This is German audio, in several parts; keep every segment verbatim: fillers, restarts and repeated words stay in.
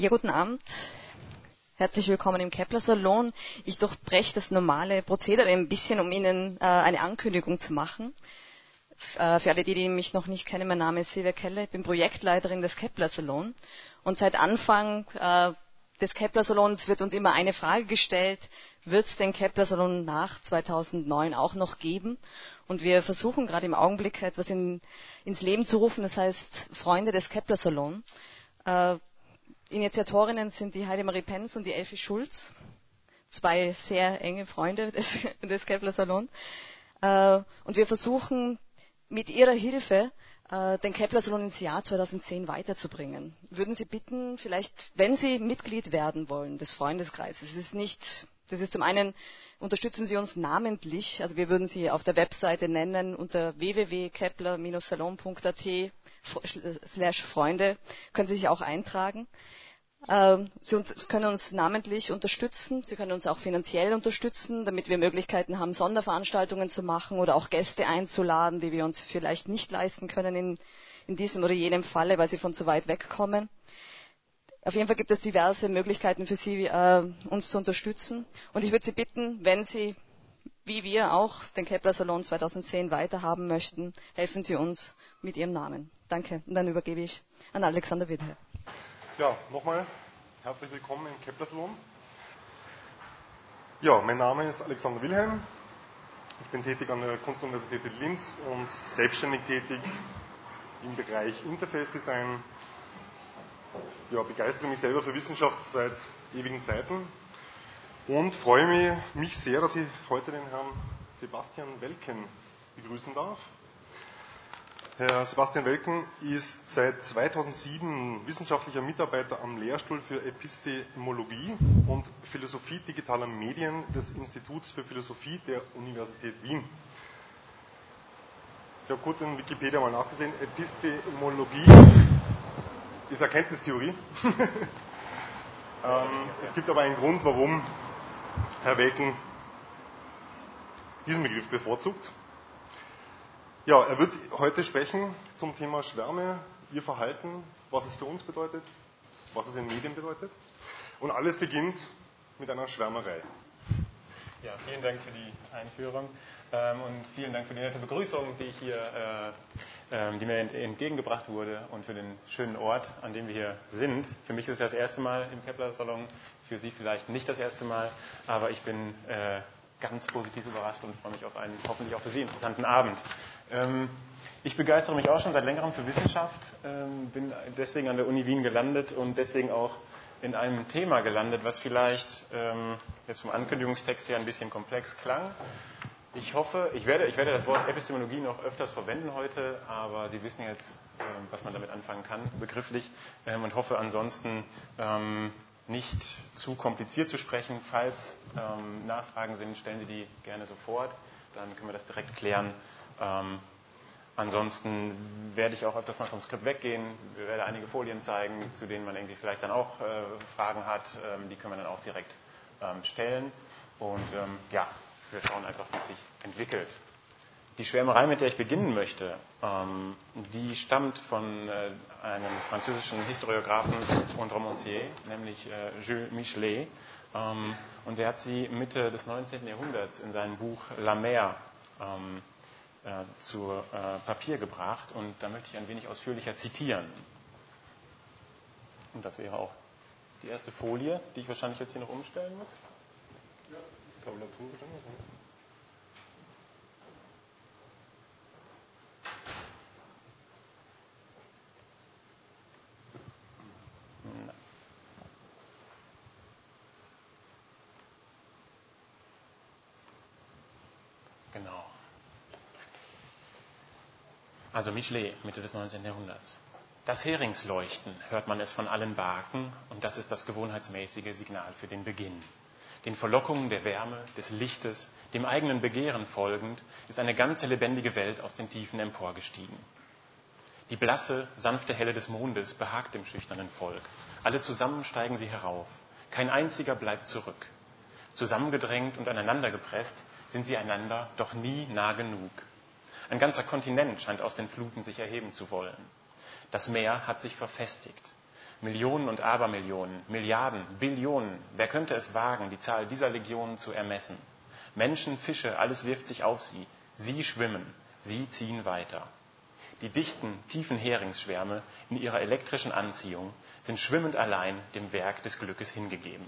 Ja, guten Abend. Herzlich willkommen im Kepler-Salon. Ich durchbreche das normale Prozedere ein bisschen, um Ihnen äh, eine Ankündigung zu machen. F äh, für alle, die, die mich noch nicht kennen, mein Name ist Silvia Keller, ich bin Projektleiterin des Kepler-Salon. Und seit Anfang äh, des Kepler-Salons wird uns immer eine Frage gestellt: Wird es den Kepler-Salon nach zweitausendneun auch noch geben? Und wir versuchen gerade im Augenblick etwas in, ins Leben zu rufen, das heißt Freunde des Kepler-Salon. Äh, Initiatorinnen sind die Heidemarie Penz und die Elfi Schulz, zwei sehr enge Freunde des, des Kepler-Salon. Äh, und wir versuchen mit ihrer Hilfe äh, den Kepler-Salon ins Jahr zweitausendzehn weiterzubringen. Würden Sie bitten, vielleicht, wenn Sie Mitglied werden wollen des Freundeskreises, es ist nicht, das ist zum einen, unterstützen Sie uns namentlich, also wir würden Sie auf der Webseite nennen unter w w w punkt kepler salon punkt a t slash Freunde, können Sie sich auch eintragen. Sie können uns namentlich unterstützen, Sie können uns auch finanziell unterstützen, damit wir Möglichkeiten haben, Sonderveranstaltungen zu machen oder auch Gäste einzuladen, die wir uns vielleicht nicht leisten können in, in diesem oder jenem Falle, weil sie von zu weit weg kommen. Auf jeden Fall gibt es diverse Möglichkeiten für Sie, äh, uns zu unterstützen. Und ich würde Sie bitten, wenn Sie, wie wir auch, den Kepler-Salon zweitausendzehn weiterhaben möchten, helfen Sie uns mit Ihrem Namen. Danke. Und dann übergebe ich an Alexander Wilhelm. Ja, nochmal herzlich willkommen im Kepler-Salon. Ja, mein Name ist Alexander Wilhelm. Ich bin tätig an der Kunstuniversität in Linz und selbstständig tätig im Bereich Interface Design. Ja, begeistere mich selber für Wissenschaft seit ewigen Zeiten und freue mich, mich sehr, dass ich heute den Herrn Sebastian Welken begrüßen darf. Herr Sebastian Welken ist seit zweitausendsieben wissenschaftlicher Mitarbeiter am Lehrstuhl für Epistemologie und Philosophie digitaler Medien des Instituts für Philosophie der Universität Wien. Ich habe kurz in Wikipedia mal nachgesehen, Epistemologie ist Erkenntnistheorie. ähm, es gibt aber einen Grund, warum Herr Welken diesen Begriff bevorzugt. Ja, er wird heute sprechen zum Thema Schwärme, ihr Verhalten, was es für uns bedeutet, was es in Medien bedeutet. Und alles beginnt mit einer Schwärmerei. Ja, vielen Dank für die Einführung ähm, und vielen Dank für die nette Begrüßung, die, ich hier, äh, äh, die mir ent- entgegengebracht wurde und für den schönen Ort, an dem wir hier sind. Für mich ist es das erste Mal im Kepler-Salon, für Sie vielleicht nicht das erste Mal, aber ich bin äh, ganz positiv überrascht und freue mich auf einen hoffentlich auch für Sie interessanten Abend. Ähm, ich begeistere mich auch schon seit längerem für Wissenschaft, ähm, bin deswegen an der Uni Wien gelandet und deswegen auch in einem Thema gelandet, was vielleicht ähm, jetzt vom Ankündigungstext her ein bisschen komplex klang. Ich hoffe, ich werde, ich werde das Wort Epistemologie noch öfters verwenden heute, aber Sie wissen jetzt, äh, was man damit anfangen kann, begrifflich, ähm, und hoffe ansonsten ähm, nicht zu kompliziert zu sprechen. Falls ähm, Nachfragen sind, stellen Sie die gerne sofort, dann können wir das direkt klären. Ähm, Ansonsten werde ich auch öfters mal vom Skript weggehen, ich werde einige Folien zeigen, zu denen man irgendwie vielleicht dann auch äh, Fragen hat, ähm, die können wir dann auch direkt ähm, stellen. Und ähm, ja, wir schauen einfach, wie es sich entwickelt. Die Schwärmerei, mit der ich beginnen möchte, ähm, die stammt von äh, einem französischen Historiographen und Romancier, nämlich äh, Jules Michelet. Ähm, und der hat sie Mitte des neunzehnten Jahrhunderts in seinem Buch La Mer ähm, Äh, zu äh, Papier gebracht und da möchte ich ein wenig ausführlicher zitieren. Und das wäre auch die erste Folie, die ich wahrscheinlich jetzt hier noch umstellen muss. Ja, das kann man dazu wahrscheinlich. Na. Genau. Also Michelet, Mitte des neunzehnten Jahrhunderts. Das Heringsleuchten hört man es von allen Barken und das ist das gewohnheitsmäßige Signal für den Beginn. Den Verlockungen der Wärme, des Lichtes, dem eigenen Begehren folgend, ist eine ganze lebendige Welt aus den Tiefen emporgestiegen. Die blasse, sanfte Helle des Mondes behagt dem schüchternen Volk. Alle zusammen steigen sie herauf. Kein einziger bleibt zurück. Zusammengedrängt und aneinandergepresst sind sie einander doch nie nah genug. Ein ganzer Kontinent scheint aus den Fluten sich erheben zu wollen. Das Meer hat sich verfestigt. Millionen und Abermillionen, Milliarden, Billionen. Wer könnte es wagen, die Zahl dieser Legionen zu ermessen? Menschen, Fische, alles wirft sich auf sie. Sie schwimmen, sie ziehen weiter. Die dichten, tiefen Heringsschwärme in ihrer elektrischen Anziehung sind schwimmend allein dem Werk des Glückes hingegeben.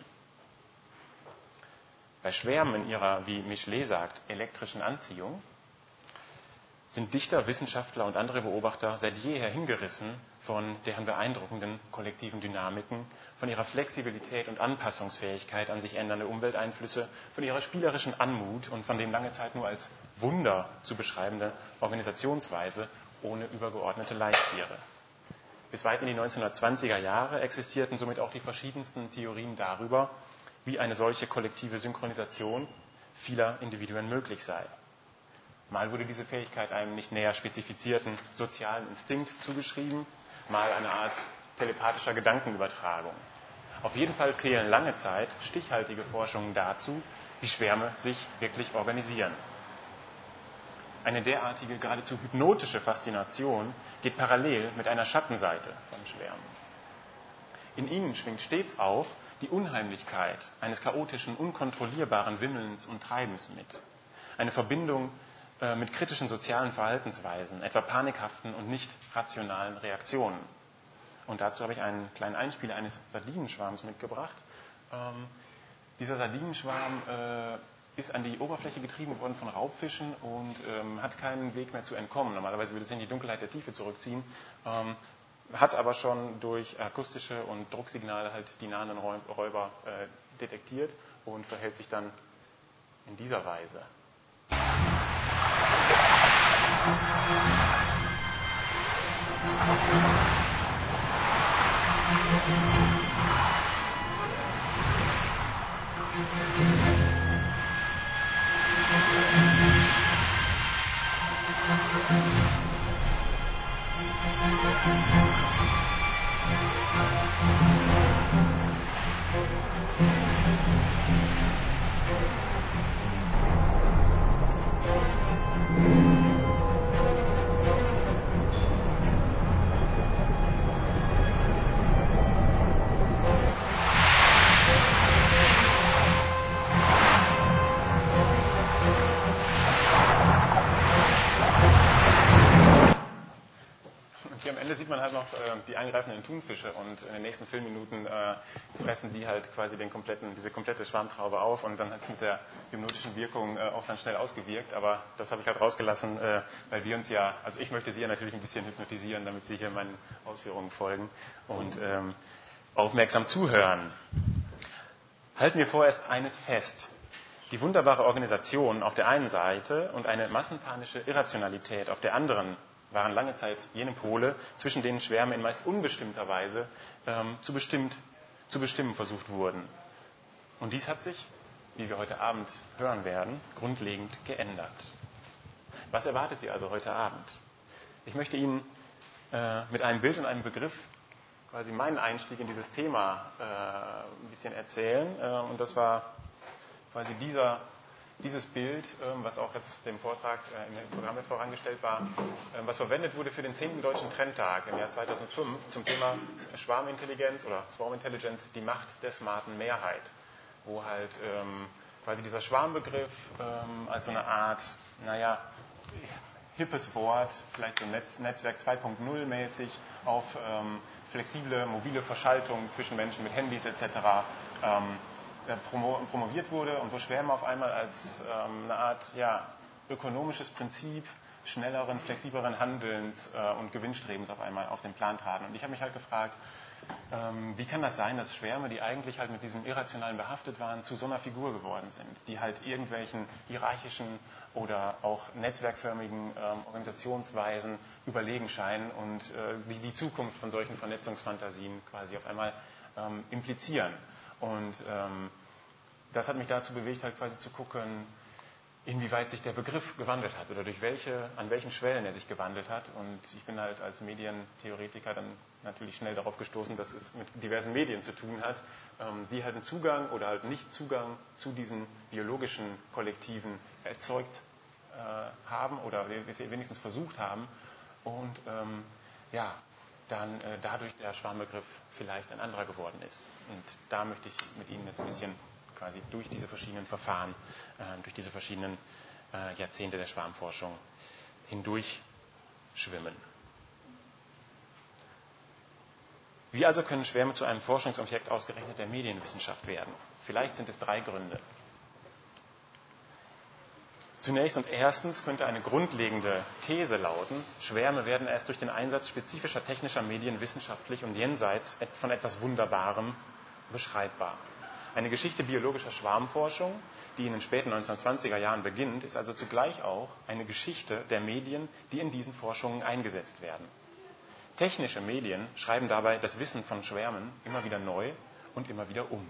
Bei Schwärmen in ihrer, wie Michelet sagt, elektrischen Anziehung sind Dichter, Wissenschaftler und andere Beobachter seit jeher hingerissen von deren beeindruckenden kollektiven Dynamiken, von ihrer Flexibilität und Anpassungsfähigkeit an sich ändernde Umwelteinflüsse, von ihrer spielerischen Anmut und von dem lange Zeit nur als Wunder zu beschreibende Organisationsweise ohne übergeordnete Leittiere. Bis weit in die neunzehnhundertzwanziger Jahre existierten somit auch die verschiedensten Theorien darüber, wie eine solche kollektive Synchronisation vieler Individuen möglich sei. Mal wurde diese Fähigkeit einem nicht näher spezifizierten sozialen Instinkt zugeschrieben, mal eine Art telepathischer Gedankenübertragung. Auf jeden Fall fehlen lange Zeit stichhaltige Forschungen dazu, wie Schwärme sich wirklich organisieren. Eine derartige, geradezu hypnotische Faszination geht parallel mit einer Schattenseite von Schwärmen. In ihnen schwingt stets auf die Unheimlichkeit eines chaotischen, unkontrollierbaren Wimmelns und Treibens mit. Eine Verbindung äh, mit kritischen sozialen Verhaltensweisen, etwa panikhaften und nicht rationalen Reaktionen. Und dazu habe ich einen kleinen Einspieler eines Sardinenschwarms mitgebracht. Ähm, dieser Sardinenschwarm äh, ist an die Oberfläche getrieben worden von Raubfischen und ähm, hat keinen Weg mehr zu entkommen. Normalerweise würde es in die Dunkelheit der Tiefe zurückziehen, ähm, hat aber schon durch akustische und Drucksignale halt die nahenden Räuber äh, detektiert und verhält sich dann in dieser Weise. Sieht man halt noch äh, die eingreifenden Thunfische und in den nächsten Filmminuten äh, fressen die halt quasi den kompletten, diese komplette Schwarmtraube auf und dann hat es mit der hypnotischen Wirkung äh, auch dann schnell ausgewirkt, aber das habe ich halt rausgelassen, äh, weil wir uns ja, also ich möchte Sie ja natürlich ein bisschen hypnotisieren, damit Sie hier meinen Ausführungen folgen und ähm, aufmerksam zuhören. Halten wir vorerst eines fest: Die wunderbare Organisation auf der einen Seite und eine massenpanische Irrationalität auf der anderen waren lange Zeit jene Pole, zwischen denen Schwärme in meist unbestimmter Weise ähm, zu, bestimmt, zu bestimmen versucht wurden. Und dies hat sich, wie wir heute Abend hören werden, grundlegend geändert. Was erwartet Sie also heute Abend? Ich möchte Ihnen äh, mit einem Bild und einem Begriff quasi meinen Einstieg in dieses Thema äh, ein bisschen erzählen. Äh, und das war quasi dieser Dieses Bild, was auch jetzt dem Vortrag im Programm vorangestellt war, was verwendet wurde für den zehnten Deutschen Trendtag im Jahr zweitausendfünf zum Thema Schwarmintelligenz oder Swarm Intelligence, die Macht der smarten Mehrheit, wo halt ähm, quasi dieser Schwarmbegriff ähm, als so eine Art, naja, hippes Wort, vielleicht so Netz, Netzwerk zwei Punkt null mäßig auf ähm, flexible, mobile Verschaltung zwischen Menschen mit Handys et cetera Ähm, promoviert wurde und wo Schwärme auf einmal als ähm, eine Art ja, ökonomisches Prinzip schnelleren, flexibleren Handelns äh, und Gewinnstrebens auf einmal auf den Plan traten. Und ich habe mich halt gefragt, ähm, wie kann das sein, dass Schwärme, die eigentlich halt mit diesem Irrationalen behaftet waren, zu so einer Figur geworden sind, die halt irgendwelchen hierarchischen oder auch netzwerkförmigen ähm, Organisationsweisen überlegen scheinen und äh, wie die Zukunft von solchen Vernetzungsfantasien quasi auf einmal ähm, implizieren. Und ähm, das hat mich dazu bewegt, halt quasi zu gucken, inwieweit sich der Begriff gewandelt hat oder durch welche, an welchen Schwellen er sich gewandelt hat. Und ich bin halt als Medientheoretiker dann natürlich schnell darauf gestoßen, dass es mit diversen Medien zu tun hat, ähm, die halt einen Zugang oder halt nicht Zugang zu diesen biologischen Kollektiven erzeugt äh, haben oder wenigstens versucht haben. Und ähm, ja, dann äh, dadurch der Schwarmbegriff vielleicht ein anderer geworden ist. Und da möchte ich mit Ihnen jetzt ein bisschen quasi durch diese verschiedenen Verfahren, äh, durch diese verschiedenen äh, Jahrzehnte der Schwarmforschung hindurch schwimmen. Wie also können Schwärme zu einem Forschungsobjekt ausgerechnet der Medienwissenschaft werden? Vielleicht sind es drei Gründe. Zunächst und erstens könnte eine grundlegende These lauten, Schwärme werden erst durch den Einsatz spezifischer technischer Medien wissenschaftlich und jenseits von etwas Wunderbarem beschreibbar. Eine Geschichte biologischer Schwarmforschung, die in den späten neunzehnhundertzwanziger Jahren beginnt, ist also zugleich auch eine Geschichte der Medien, die in diesen Forschungen eingesetzt werden. Technische Medien schreiben dabei das Wissen von Schwärmen immer wieder neu und immer wieder um.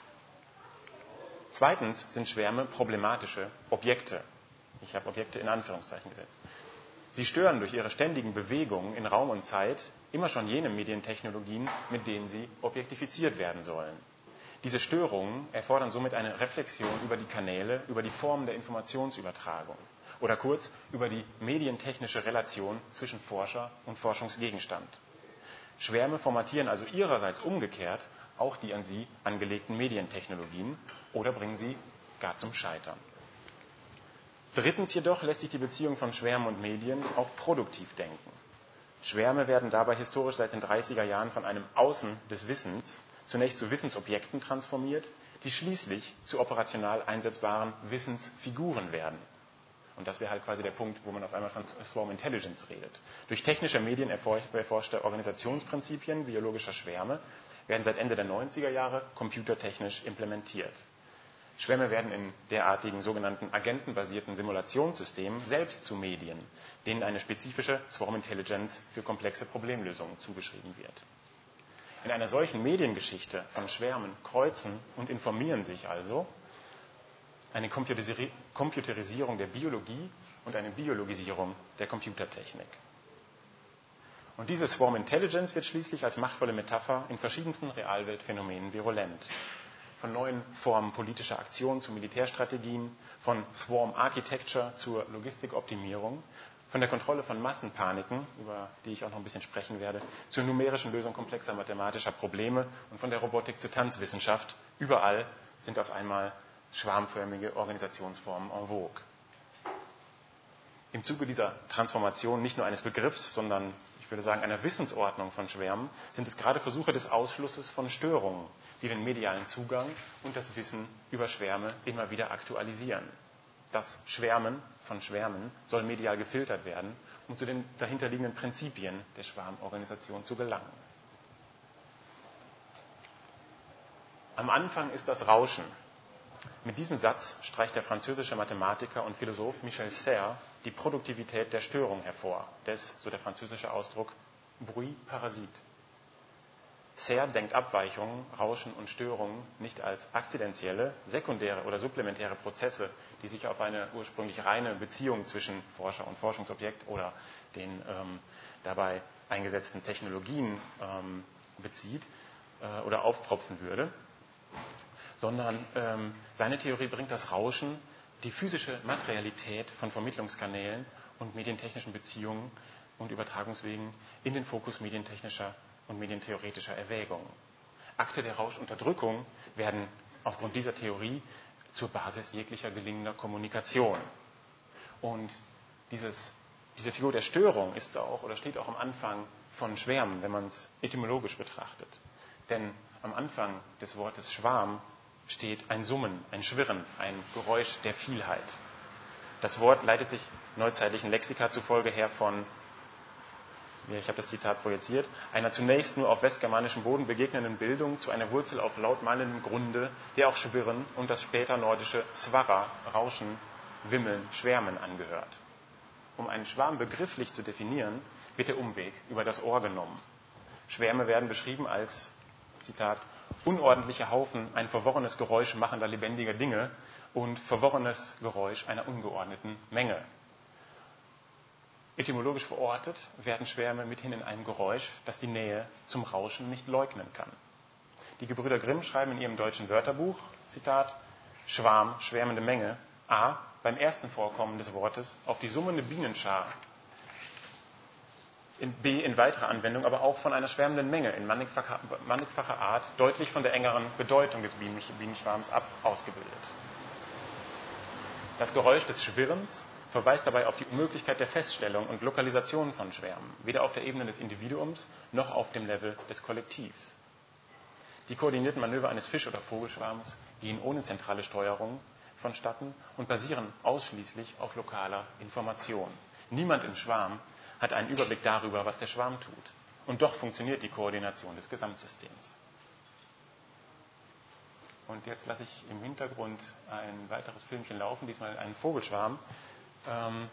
Zweitens sind Schwärme problematische Objekte. Ich habe Objekte in Anführungszeichen gesetzt. Sie stören durch ihre ständigen Bewegungen in Raum und Zeit immer schon jene Medientechnologien, mit denen sie objektifiziert werden sollen. Diese Störungen erfordern somit eine Reflexion über die Kanäle, über die Formen der Informationsübertragung oder kurz über die medientechnische Relation zwischen Forscher und Forschungsgegenstand. Schwärme formatieren also ihrerseits umgekehrt auch die an sie angelegten Medientechnologien oder bringen sie gar zum Scheitern. Drittens jedoch lässt sich die Beziehung von Schwärmen und Medien auch produktiv denken. Schwärme werden dabei historisch seit den dreißiger Jahren von einem Außen des Wissens zunächst zu Wissensobjekten transformiert, die schließlich zu operational einsetzbaren Wissensfiguren werden. Und das wäre halt quasi der Punkt, wo man auf einmal von Swarm Intelligence redet. Durch technische Medien erforschte Organisationsprinzipien biologischer Schwärme werden seit Ende der neunziger Jahre computertechnisch implementiert. Schwärme werden in derartigen sogenannten agentenbasierten Simulationssystemen selbst zu Medien, denen eine spezifische Swarm Intelligence für komplexe Problemlösungen zugeschrieben wird. In einer solchen Mediengeschichte von Schwärmen kreuzen und informieren sich also eine Computerisierung der Biologie und eine Biologisierung der Computertechnik. Und diese Swarm Intelligence wird schließlich als machtvolle Metapher in verschiedensten Realweltphänomenen virulent. Von neuen Formen politischer Aktion zu Militärstrategien, von Swarm Architecture zur Logistikoptimierung, von der Kontrolle von Massenpaniken, über die ich auch noch ein bisschen sprechen werde, zur numerischen Lösung komplexer mathematischer Probleme und von der Robotik zur Tanzwissenschaft. Überall sind auf einmal schwarmförmige Organisationsformen en vogue. Im Zuge dieser Transformation nicht nur eines Begriffs, sondern ich würde sagen einer Wissensordnung von Schwärmen, sind es gerade Versuche des Ausschlusses von Störungen, die den medialen Zugang und das Wissen über Schwärme immer wieder aktualisieren. Das Schwärmen von Schwärmen soll medial gefiltert werden, um zu den dahinterliegenden Prinzipien der Schwarmorganisation zu gelangen. Am Anfang ist das Rauschen. Mit diesem Satz streicht der französische Mathematiker und Philosoph Michel Serres die Produktivität der Störung hervor, des, so der französische Ausdruck, Bruit Parasite. Serres denkt Abweichungen, Rauschen und Störungen nicht als akzidentielle, sekundäre oder supplementäre Prozesse, die sich auf eine ursprünglich reine Beziehung zwischen Forscher und Forschungsobjekt oder den ähm, dabei eingesetzten Technologien ähm, bezieht äh, oder aufpropfen würde, sondern ähm, seine Theorie bringt das Rauschen, die physische Materialität von Vermittlungskanälen und medientechnischen Beziehungen und Übertragungswegen in den Fokus medientechnischer und medientheoretischer Erwägungen. Akte der Rauschunterdrückung werden aufgrund dieser Theorie zur Basis jeglicher gelingender Kommunikation. Und dieses, diese Figur der Störung ist auch oder steht auch am Anfang von Schwärmen, wenn man es etymologisch betrachtet. Denn am Anfang des Wortes Schwarm steht ein Summen, ein Schwirren, ein Geräusch der Vielheit. Das Wort leitet sich neuzeitlichen Lexika zufolge her von, ich habe das Zitat projiziert, einer zunächst nur auf westgermanischem Boden begegnenden Bildung zu einer Wurzel auf laut meindendem Grunde, der auch Schwirren und das später nordische Svara, Rauschen, Wimmeln, Schwärmen angehört. Um einen Schwarm begrifflich zu definieren, wird der Umweg über das Ohr genommen. Schwärme werden beschrieben als, Zitat, unordentliche Haufen, ein verworrenes Geräusch machender lebendiger Dinge und verworrenes Geräusch einer ungeordneten Menge. Etymologisch verortet werden Schwärme mithin in einem Geräusch, das die Nähe zum Rauschen nicht leugnen kann. Die Gebrüder Grimm schreiben in ihrem deutschen Wörterbuch, Zitat, Schwarm, schwärmende Menge, a. beim ersten Vorkommen des Wortes auf die summende Bienenschar in B in weiterer Anwendung, aber auch von einer schwärmenden Menge in mannigfacher, mannigfacher Art deutlich von der engeren Bedeutung des Bienenschwarms ab ausgebildet. Das Geräusch des Schwirrens verweist dabei auf die Unmöglichkeit der Feststellung und Lokalisation von Schwärmen, weder auf der Ebene des Individuums noch auf dem Level des Kollektivs. Die koordinierten Manöver eines Fisch- oder Vogelschwarms gehen ohne zentrale Steuerung vonstatten und basieren ausschließlich auf lokaler Information. Niemand im Schwarm hat einen Überblick darüber, was der Schwarm tut. Und doch funktioniert die Koordination des Gesamtsystems. Und jetzt lasse ich im Hintergrund ein weiteres Filmchen laufen, diesmal einen Vogelschwarm, ähm,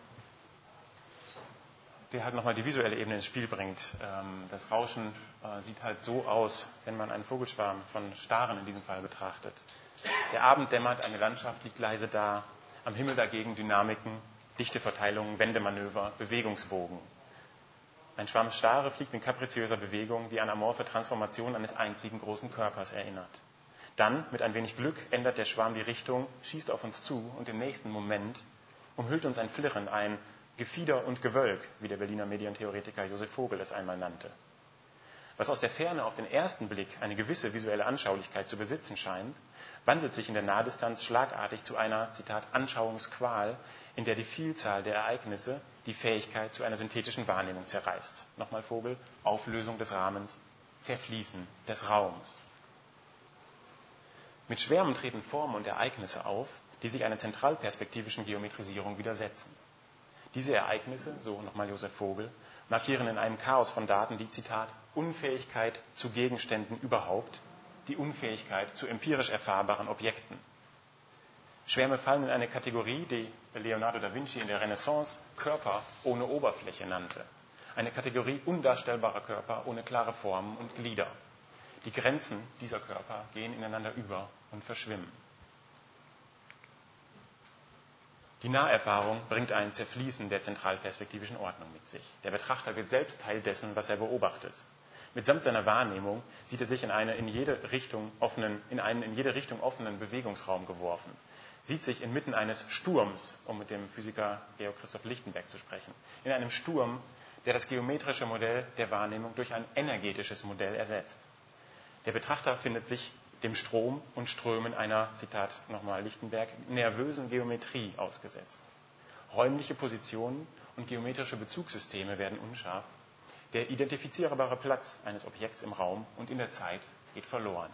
der halt nochmal die visuelle Ebene ins Spiel bringt. Ähm, das Rauschen äh, sieht halt so aus, wenn man einen Vogelschwarm von Staren in diesem Fall betrachtet. Der Abend dämmert, eine Landschaft liegt leise da, am Himmel dagegen Dynamiken, dichte Verteilungen, Wendemanöver, Bewegungsbogen. Ein Schwarm Stare fliegt in kapriziöser Bewegung, die an amorphe Transformation eines einzigen großen Körpers erinnert. Dann, mit ein wenig Glück, ändert der Schwarm die Richtung, schießt auf uns zu und im nächsten Moment umhüllt uns ein Flirren, ein Gefieder und Gewölk, wie der Berliner Medientheoretiker Josef Vogel es einmal nannte. Was aus der Ferne auf den ersten Blick eine gewisse visuelle Anschaulichkeit zu besitzen scheint, wandelt sich in der Nahdistanz schlagartig zu einer, Zitat, Anschauungsqual, in der die Vielzahl der Ereignisse die Fähigkeit zu einer synthetischen Wahrnehmung zerreißt. Nochmal Vogel, Auflösung des Rahmens, Zerfließen des Raums. Mit Schwärmen treten Formen und Ereignisse auf, die sich einer zentralperspektivischen Geometrisierung widersetzen. Diese Ereignisse, so nochmal Josef Vogel, markieren in einem Chaos von Daten die, Zitat, Unfähigkeit zu Gegenständen überhaupt, die Unfähigkeit zu empirisch erfahrbaren Objekten. Schwärme fallen in eine Kategorie, die Leonardo da Vinci in der Renaissance Körper ohne Oberfläche nannte. Eine Kategorie undarstellbarer Körper ohne klare Formen und Glieder. Die Grenzen dieser Körper gehen ineinander über und verschwimmen. Die Naherfahrung bringt ein Zerfließen der zentralperspektivischen Ordnung mit sich. Der Betrachter wird selbst Teil dessen, was er beobachtet. Mitsamt seiner Wahrnehmung sieht er sich in, eine in, jede Richtung offenen, in einen in jede Richtung offenen Bewegungsraum geworfen, sieht sich inmitten eines Sturms, um mit dem Physiker Georg Christoph Lichtenberg zu sprechen, in einem Sturm, der das geometrische Modell der Wahrnehmung durch ein energetisches Modell ersetzt. Der Betrachter findet sich dem Strom und Strömen einer, Zitat nochmal Lichtenberg, nervösen Geometrie ausgesetzt. Räumliche Positionen und geometrische Bezugssysteme werden unscharf. Der identifizierbare Platz eines Objekts im Raum und in der Zeit geht verloren.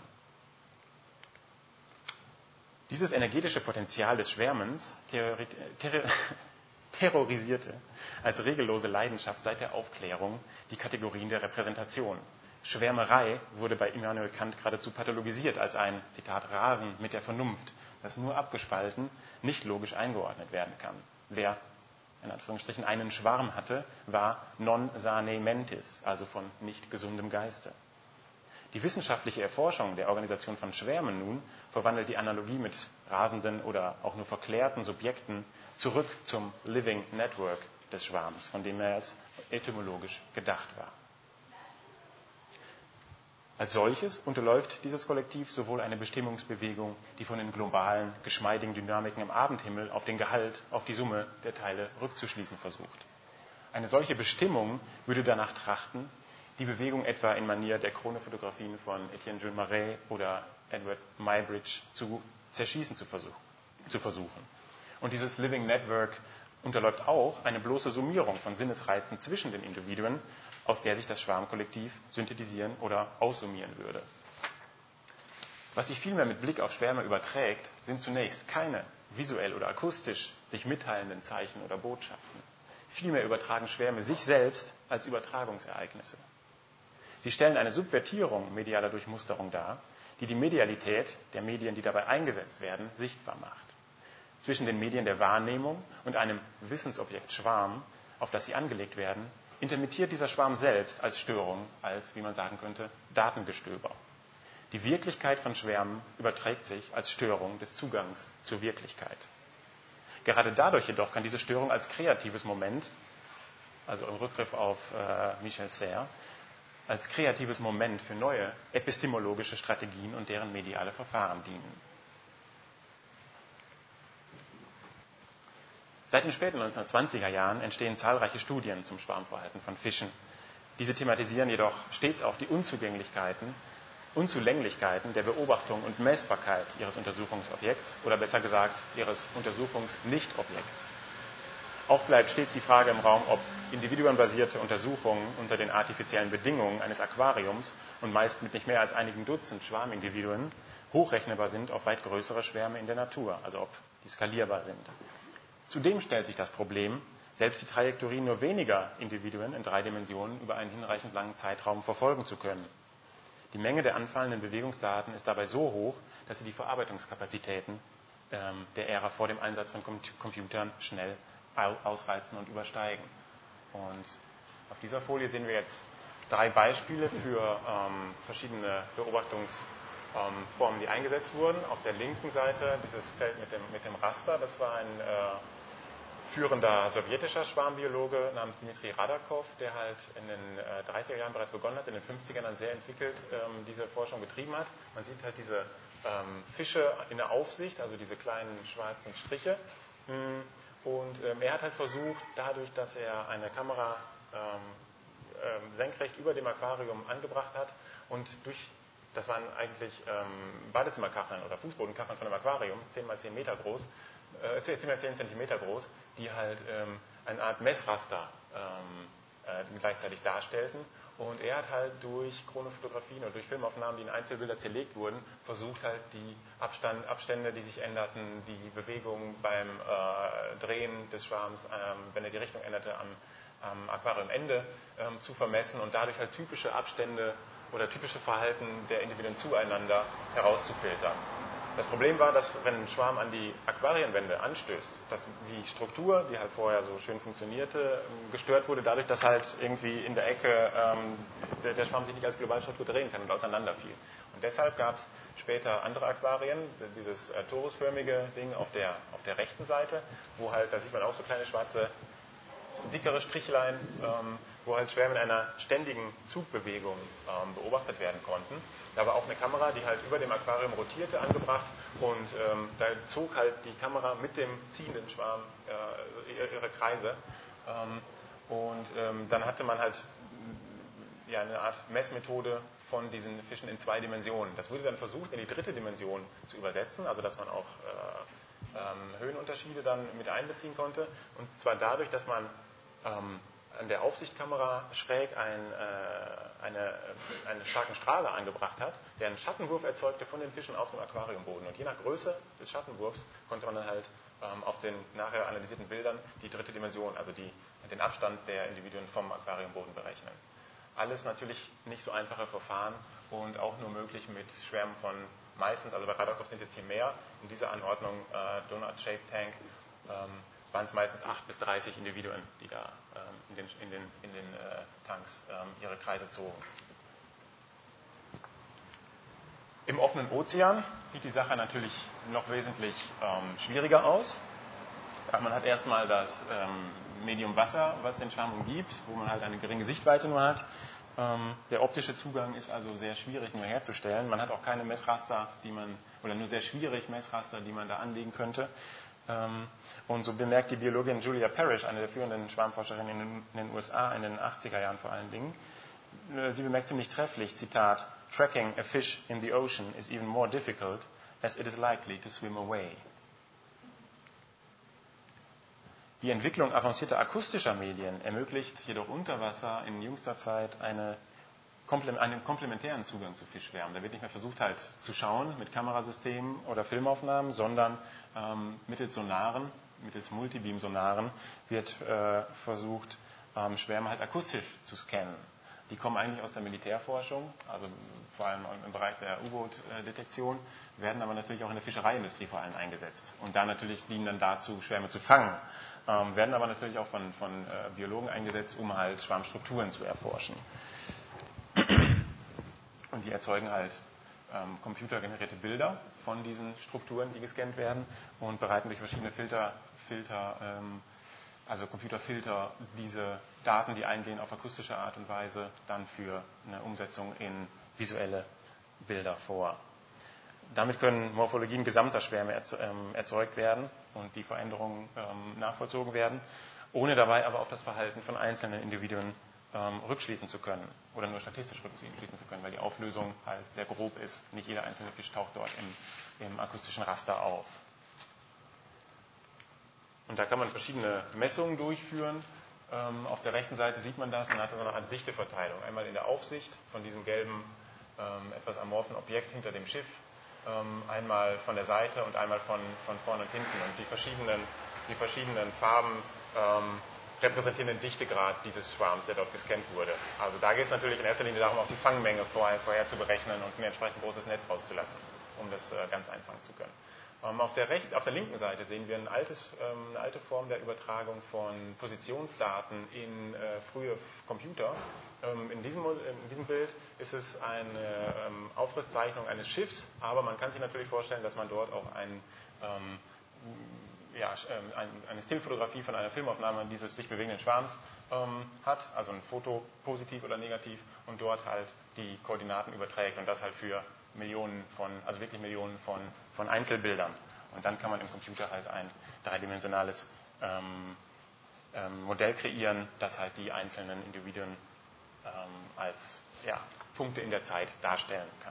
Dieses energetische Potenzial des Schwärmens terror- ter- terrorisierte als regellose Leidenschaft seit der Aufklärung die Kategorien der Repräsentation. Schwärmerei wurde bei Immanuel Kant geradezu pathologisiert als ein, Zitat, Rasen mit der Vernunft, das nur abgespalten, nicht logisch eingeordnet werden kann. Wer, in Anführungsstrichen, einen Schwarm hatte, war non sane mentis, also von nicht gesundem Geiste. Die wissenschaftliche Erforschung der Organisation von Schwärmen nun verwandelt die Analogie mit rasenden oder auch nur verklärten Subjekten zurück zum Living Network des Schwarms, von dem er es etymologisch gedacht war. Als solches unterläuft dieses Kollektiv sowohl eine Bestimmungsbewegung, die von den globalen, geschmeidigen Dynamiken im Abendhimmel auf den Gehalt, auf die Summe der Teile rückzuschließen versucht. Eine solche Bestimmung würde danach trachten, die Bewegung etwa in Manier der Chronofotografien von Etienne Jules Marais oder Edward Muybridge zu zerschießen zu versuchen. Und dieses Living Network unterläuft auch eine bloße Summierung von Sinnesreizen zwischen den Individuen, aus der sich das Schwarmkollektiv synthetisieren oder aussummieren würde. Was sich vielmehr mit Blick auf Schwärme überträgt, sind zunächst keine visuell oder akustisch sich mitteilenden Zeichen oder Botschaften. Vielmehr übertragen Schwärme sich selbst als Übertragungsereignisse. Sie stellen eine Subvertierung medialer Durchmusterung dar, die die Medialität der Medien, die dabei eingesetzt werden, sichtbar macht. Zwischen den Medien der Wahrnehmung und einem Wissensobjekt Schwarm, auf das sie angelegt werden, intermittiert dieser Schwarm selbst als Störung, als, wie man sagen könnte, Datengestöber. Die Wirklichkeit von Schwärmen überträgt sich als Störung des Zugangs zur Wirklichkeit. Gerade dadurch jedoch kann diese Störung als kreatives Moment, also im Rückgriff auf äh, Michel Serres, als kreatives Moment für neue epistemologische Strategien und deren mediale Verfahren dienen. Seit den späten neunzehnhundertzwanziger Jahren entstehen zahlreiche Studien zum Schwarmverhalten von Fischen. Diese thematisieren jedoch stets auch die Unzugänglichkeiten, Unzulänglichkeiten der Beobachtung und Messbarkeit ihres Untersuchungsobjekts oder besser gesagt ihres Untersuchungsnichtobjekts. Auch bleibt stets die Frage im Raum, ob individuenbasierte Untersuchungen unter den artifiziellen Bedingungen eines Aquariums und meist mit nicht mehr als einigen Dutzend Schwarmindividuen hochrechnbar sind auf weit größere Schwärme in der Natur, also ob die skalierbar sind. Zudem stellt sich das Problem, selbst die Trajektorien nur weniger Individuen in drei Dimensionen über einen hinreichend langen Zeitraum verfolgen zu können. Die Menge der anfallenden Bewegungsdaten ist dabei so hoch, dass sie die Verarbeitungskapazitäten ähm, der Ära vor dem Einsatz von Com- Computern schnell ausreizen und übersteigen. Und auf dieser Folie sehen wir jetzt drei Beispiele für ähm, verschiedene Beobachtungsformen, ähm, die eingesetzt wurden. Auf der linken Seite dieses Feld mit dem, mit dem Raster, das war ein äh, führender sowjetischer Schwarmbiologe namens Dmitri Radakov, der halt in den äh, dreißiger Jahren bereits begonnen hat, in den fünfzigern dann sehr entwickelt ähm, diese Forschung betrieben hat. Man sieht halt diese ähm, Fische in der Aufsicht, also diese kleinen schwarzen Striche. Mh, Und ähm, er hat halt versucht, dadurch, dass er eine Kamera ähm, ähm, senkrecht über dem Aquarium angebracht hat und durch, das waren eigentlich ähm, Badezimmerkacheln oder Fußbodenkacheln von dem Aquarium, zehn mal zehn Meter groß, äh, zehn mal zehn Zentimeter groß, die halt ähm, eine Art Messraster ähm, äh, gleichzeitig darstellten. Und er hat halt durch Chronofotografien oder durch Filmaufnahmen, die in Einzelbilder zerlegt wurden, versucht halt die Abstand, Abstände, die sich änderten, die Bewegung beim äh, Drehen des Schwarms, ähm, wenn er die Richtung änderte, am, am Aquariumende ähm, zu vermessen und dadurch halt typische Abstände oder typische Verhalten der Individuen zueinander herauszufiltern. Das Problem war, dass wenn ein Schwarm an die Aquarienwände anstößt, dass die Struktur, die halt vorher so schön funktionierte, gestört wurde dadurch, dass halt irgendwie in der Ecke ähm, der, der Schwarm sich nicht als Globalstruktur drehen kann und auseinanderfiel. Und deshalb gab es später andere Aquarien, dieses äh, torusförmige Ding auf der, auf der rechten Seite, wo halt, da sieht man auch so kleine schwarze, dickere Strichlein, ähm, wo halt Schwärme in einer ständigen Zugbewegung ähm, beobachtet werden konnten. Da war auch eine Kamera, die halt über dem Aquarium rotierte, angebracht und ähm, da zog halt die Kamera mit dem ziehenden Schwarm äh, ihre Kreise. Ähm, und ähm, dann hatte man halt ja, eine Art Messmethode von diesen Fischen in zwei Dimensionen. Das wurde dann versucht, in die dritte Dimension zu übersetzen, also dass man auch äh, ähm, Höhenunterschiede dann mit einbeziehen konnte. Und zwar dadurch, dass man ähm, an der Aufsichtkamera schräg ein, äh, eine, einen starken Strahler angebracht hat, der einen Schattenwurf erzeugte von den Fischen auf dem Aquariumboden. Und je nach Größe des Schattenwurfs konnte man dann halt ähm, auf den nachher analysierten Bildern die dritte Dimension, also die, den Abstand der Individuen vom Aquariumboden berechnen. Alles natürlich nicht so einfache Verfahren und auch nur möglich mit Schwärmen von meistens, also bei Radakov sind jetzt hier mehr, in dieser Anordnung äh, Donut-Shaped Tank, ähm, waren es meistens acht bis dreißig Individuen, die da ähm, in den, in den, in den äh, Tanks ähm, ihre Kreise zogen. Im offenen Ozean sieht die Sache natürlich noch wesentlich ähm, schwieriger aus. Man hat erstmal das ähm, Medium Wasser, was den Schwarm umgibt, wo man halt eine geringe Sichtweite nur hat. Ähm, der optische Zugang ist also sehr schwierig nur herzustellen. Man hat auch keine Messraster, die man, oder nur sehr schwierig Messraster, die man da anlegen könnte. Ähm, und so bemerkt die Biologin Julia Parrish, eine der führenden Schwarmforscherinnen in den, in den U S A in den achtziger Jahren vor allen Dingen, äh, sie bemerkt ziemlich trefflich, Zitat, "Tracking a fish in the ocean is even more difficult as it is likely to swim away." Die Entwicklung avancierter akustischer Medien ermöglicht jedoch unter Wasser in jüngster Zeit eine, einen komplementären Zugang zu Fischschwärmen. Da wird nicht mehr versucht, halt zu schauen mit Kamerasystemen oder Filmaufnahmen, sondern ähm, mittels Sonaren, mittels Multibeam-Sonaren wird äh, versucht, ähm, Schwärme halt akustisch zu scannen. Die kommen eigentlich aus der Militärforschung, also vor allem im Bereich der U-Boot-Detektion, werden aber natürlich auch in der Fischereiindustrie vor allem eingesetzt. Und da natürlich dienen dann dazu, Schwärme zu fangen, ähm, werden aber natürlich auch von, von äh, Biologen eingesetzt, um halt Schwarmstrukturen zu erforschen. Und die erzeugen halt ähm, computergenerierte Bilder von diesen Strukturen, die gescannt werden und bereiten durch verschiedene Filter, Filter ähm, also Computerfilter, diese Daten, die eingehen, auf akustische Art und Weise dann für eine Umsetzung in visuelle Bilder vor. Damit können Morphologien gesamter Schwärme erzeugt werden und die Veränderungen ähm, nachvollzogen werden, ohne dabei aber auf das Verhalten von einzelnen Individuen ähm, rückschließen zu können oder nur statistisch rückschließen zu können, weil die Auflösung halt sehr grob ist. Nicht jeder einzelne Fisch taucht dort im, im akustischen Raster auf. Und da kann man verschiedene Messungen durchführen. Ähm, auf der rechten Seite sieht man das, man hat so eine Art Dichteverteilung. Einmal in der Aufsicht von diesem gelben, ähm, etwas amorphen Objekt hinter dem Schiff, ähm, einmal von der Seite und einmal von, von vorne und hinten. Und die verschiedenen, die verschiedenen Farben ähm, repräsentieren den Dichtegrad dieses Schwarms, der dort gescannt wurde. Also da geht es natürlich in erster Linie darum, auch die Fangmenge vorher, vorher zu berechnen und ein entsprechend großes Netz rauszulassen, um das äh, ganz einfangen zu können. Ähm, auf, der rechten, auf der linken Seite sehen wir ein altes, ähm, eine alte Form der Übertragung von Positionsdaten in äh, frühe Computer. Ähm, in, diesem, in diesem Bild ist es eine ähm, Aufrisszeichnung eines Schiffs, aber man kann sich natürlich vorstellen, dass man dort auch ein ähm, Ja, eine Stillfotografie von einer Filmaufnahme dieses sich bewegenden Schwarms ähm, hat, also ein Foto positiv oder negativ und dort halt die Koordinaten überträgt und das halt für Millionen von, also wirklich Millionen von, von Einzelbildern. Und dann kann man im Computer halt ein dreidimensionales ähm, ähm, Modell kreieren, das halt die einzelnen Individuen ähm, als ja, Punkte in der Zeit darstellen kann.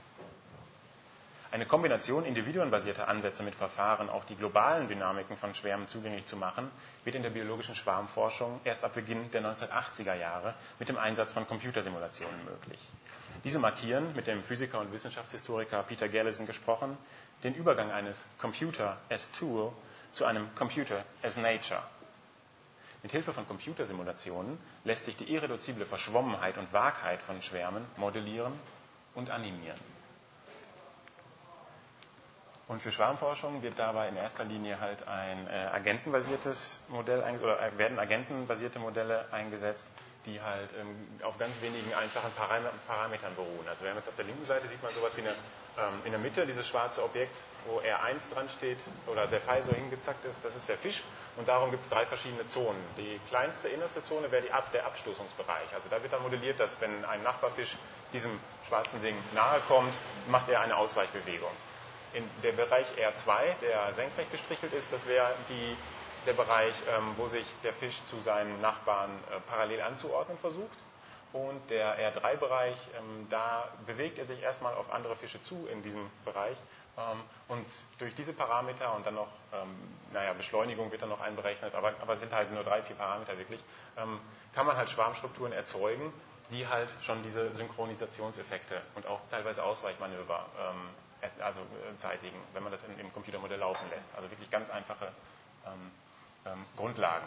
Eine Kombination individuenbasierter Ansätze mit Verfahren, auch die globalen Dynamiken von Schwärmen zugänglich zu machen, wird in der biologischen Schwarmforschung erst ab Beginn der neunzehnhundertachtziger Jahre mit dem Einsatz von Computersimulationen möglich. Diese markieren, mit dem Physiker und Wissenschaftshistoriker Peter Gallison gesprochen, den Übergang eines Computer as Tool zu einem Computer as Nature. Mit Hilfe von Computersimulationen lässt sich die irreduzible Verschwommenheit und Wahrheit von Schwärmen modellieren und animieren. Und für Schwarmforschung wird dabei in erster Linie halt ein äh, agentenbasiertes Modell eingesetzt, oder äh, werden agentenbasierte Modelle eingesetzt, die halt ähm, auf ganz wenigen einfachen Param- Parametern beruhen. Also wir haben jetzt auf der linken Seite sieht man sowas wie eine, ähm, in der Mitte dieses schwarze Objekt, wo R eins dran steht oder der Pfeil so hingezackt ist, das ist der Fisch und darum gibt es drei verschiedene Zonen. Die kleinste innerste Zone wäre die Ab- der Abstoßungsbereich. Also da wird dann modelliert, dass wenn ein Nachbarfisch diesem schwarzen Ding nahe kommt, macht er eine Ausweichbewegung. In der Bereich R zwei, der senkrecht gestrichelt ist, das wäre die, der Bereich, ähm, wo sich der Fisch zu seinen Nachbarn äh, parallel anzuordnen versucht. Und der R drei Bereich, ähm, da bewegt er sich erstmal auf andere Fische zu in diesem Bereich. Ähm, und durch diese Parameter und dann noch, ähm, naja, Beschleunigung wird dann noch einberechnet, aber, aber sind halt nur drei, vier Parameter wirklich, ähm, kann man halt Schwarmstrukturen erzeugen, die halt schon diese Synchronisationseffekte und auch teilweise Ausweichmanöver ähm, also äh, zeitigen, wenn man das in, im Computermodell laufen lässt. Also wirklich ganz einfache ähm, ähm, Grundlagen.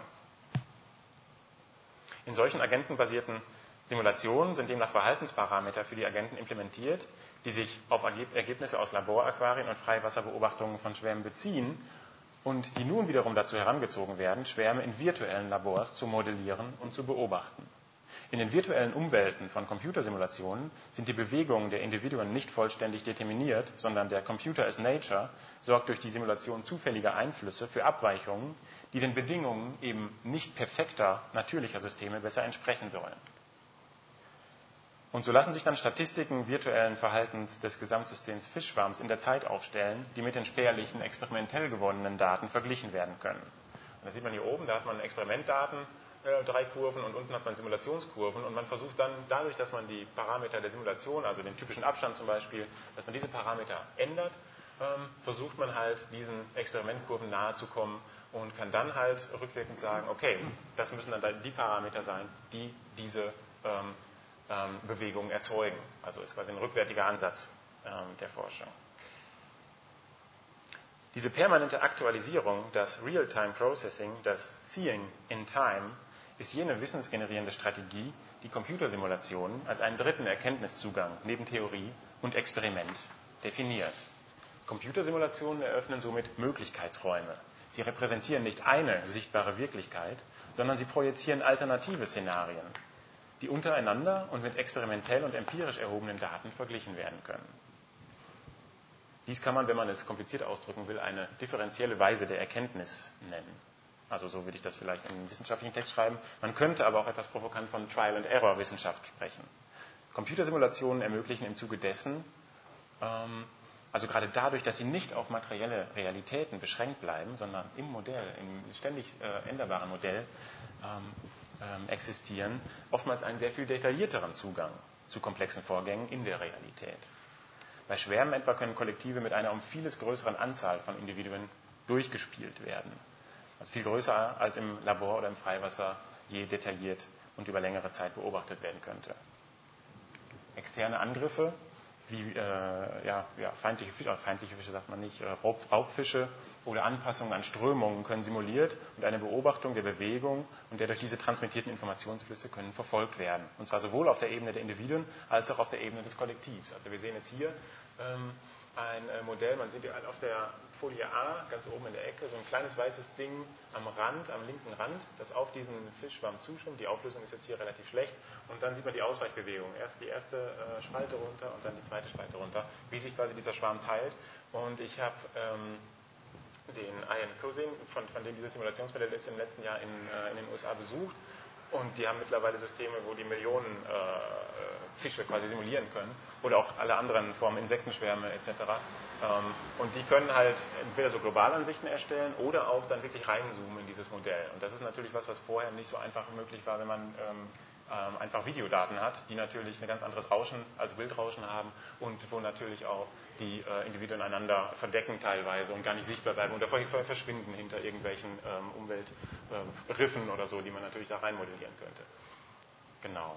In solchen agentenbasierten Simulationen sind demnach Verhaltensparameter für die Agenten implementiert, die sich auf Ergeb- Ergebnisse aus Laboraquarien und Freiwasserbeobachtungen von Schwärmen beziehen und die nun wiederum dazu herangezogen werden, Schwärme in virtuellen Labors zu modellieren und zu beobachten. In den virtuellen Umwelten von Computersimulationen sind die Bewegungen der Individuen nicht vollständig determiniert, sondern der Computer as Nature sorgt durch die Simulation zufälliger Einflüsse für Abweichungen, die den Bedingungen eben nicht perfekter natürlicher Systeme besser entsprechen sollen. Und so lassen sich dann Statistiken virtuellen Verhaltens des Gesamtsystems Fischschwarms in der Zeit aufstellen, die mit den spärlichen experimentell gewonnenen Daten verglichen werden können. Und das sieht man hier oben, da hat man Experimentdaten, drei Kurven und unten hat man Simulationskurven und man versucht dann dadurch, dass man die Parameter der Simulation, also den typischen Abstand zum Beispiel, dass man diese Parameter ändert, ähm, versucht man halt diesen Experimentkurven nahe zu kommen und kann dann halt rückwirkend sagen, okay, das müssen dann die Parameter sein, die diese ähm, ähm, Bewegungen erzeugen. Also ist quasi ein rückwärtiger Ansatz ähm, der Forschung. Diese permanente Aktualisierung, das Real-Time Processing, das Seeing in Time, ist jene wissensgenerierende Strategie, die Computersimulationen als einen dritten Erkenntniszugang neben Theorie und Experiment definiert. Computersimulationen eröffnen somit Möglichkeitsräume. Sie repräsentieren nicht eine sichtbare Wirklichkeit, sondern sie projizieren alternative Szenarien, die untereinander und mit experimentell und empirisch erhobenen Daten verglichen werden können. Dies kann man, wenn man es kompliziert ausdrücken will, eine differenzielle Weise der Erkenntnis nennen. Also so würde ich das vielleicht in einem wissenschaftlichen Text schreiben. Man könnte aber auch etwas provokant von Trial-and-Error-Wissenschaft sprechen. Computersimulationen ermöglichen im Zuge dessen, ähm, also gerade dadurch, dass sie nicht auf materielle Realitäten beschränkt bleiben, sondern im Modell, im ständig äh, änderbaren Modell, ähm, ähm, existieren, oftmals einen sehr viel detaillierteren Zugang zu komplexen Vorgängen in der Realität. Bei Schwärmen etwa können Kollektive mit einer um vieles größeren Anzahl von Individuen durchgespielt werden. Also viel größer als im Labor oder im Freiwasser je detailliert und über längere Zeit beobachtet werden könnte. Externe Angriffe, wie äh, ja, ja, feindliche, Fische, feindliche Fische sagt man nicht, äh, Raub, Raubfische oder Anpassungen an Strömungen können simuliert und eine Beobachtung der Bewegung und der durch diese transmittierten Informationsflüsse können verfolgt werden. Und zwar sowohl auf der Ebene der Individuen als auch auf der Ebene des Kollektivs. Also wir sehen jetzt hier ähm, ein äh, Modell, man sieht auf der Folie A, ganz oben in der Ecke, so ein kleines weißes Ding am Rand, am linken Rand, das auf diesen Fischschwarm zuschwimmt. Die Auflösung ist jetzt hier relativ schlecht. Und dann sieht man die Ausweichbewegung. Erst die erste äh, Spalte runter und dann die zweite Spalte runter, wie sich quasi dieser Schwarm teilt. Und ich habe ähm, den Ian Cousin, von, von dem dieses Simulationsmodell ist, im letzten Jahr in, äh, in den U S A besucht. Und die haben mittlerweile Systeme, wo die Millionen äh, Fische quasi simulieren können. Oder auch alle anderen Formen, Insektenschwärme et cetera. Ähm, und die können halt entweder so Globalansichten erstellen oder auch dann wirklich reinzoomen in dieses Modell. Und das ist natürlich was, was vorher nicht so einfach möglich war, wenn man ähm, ähm, einfach Videodaten hat, die natürlich ein ganz anderes Rauschen, also Bildrauschen haben und wo natürlich auch die äh, Individuen einander verdecken teilweise und gar nicht sichtbar bleiben oder verschwinden hinter irgendwelchen ähm, Umweltriffen äh, oder so, die man natürlich da rein modellieren könnte. Genau.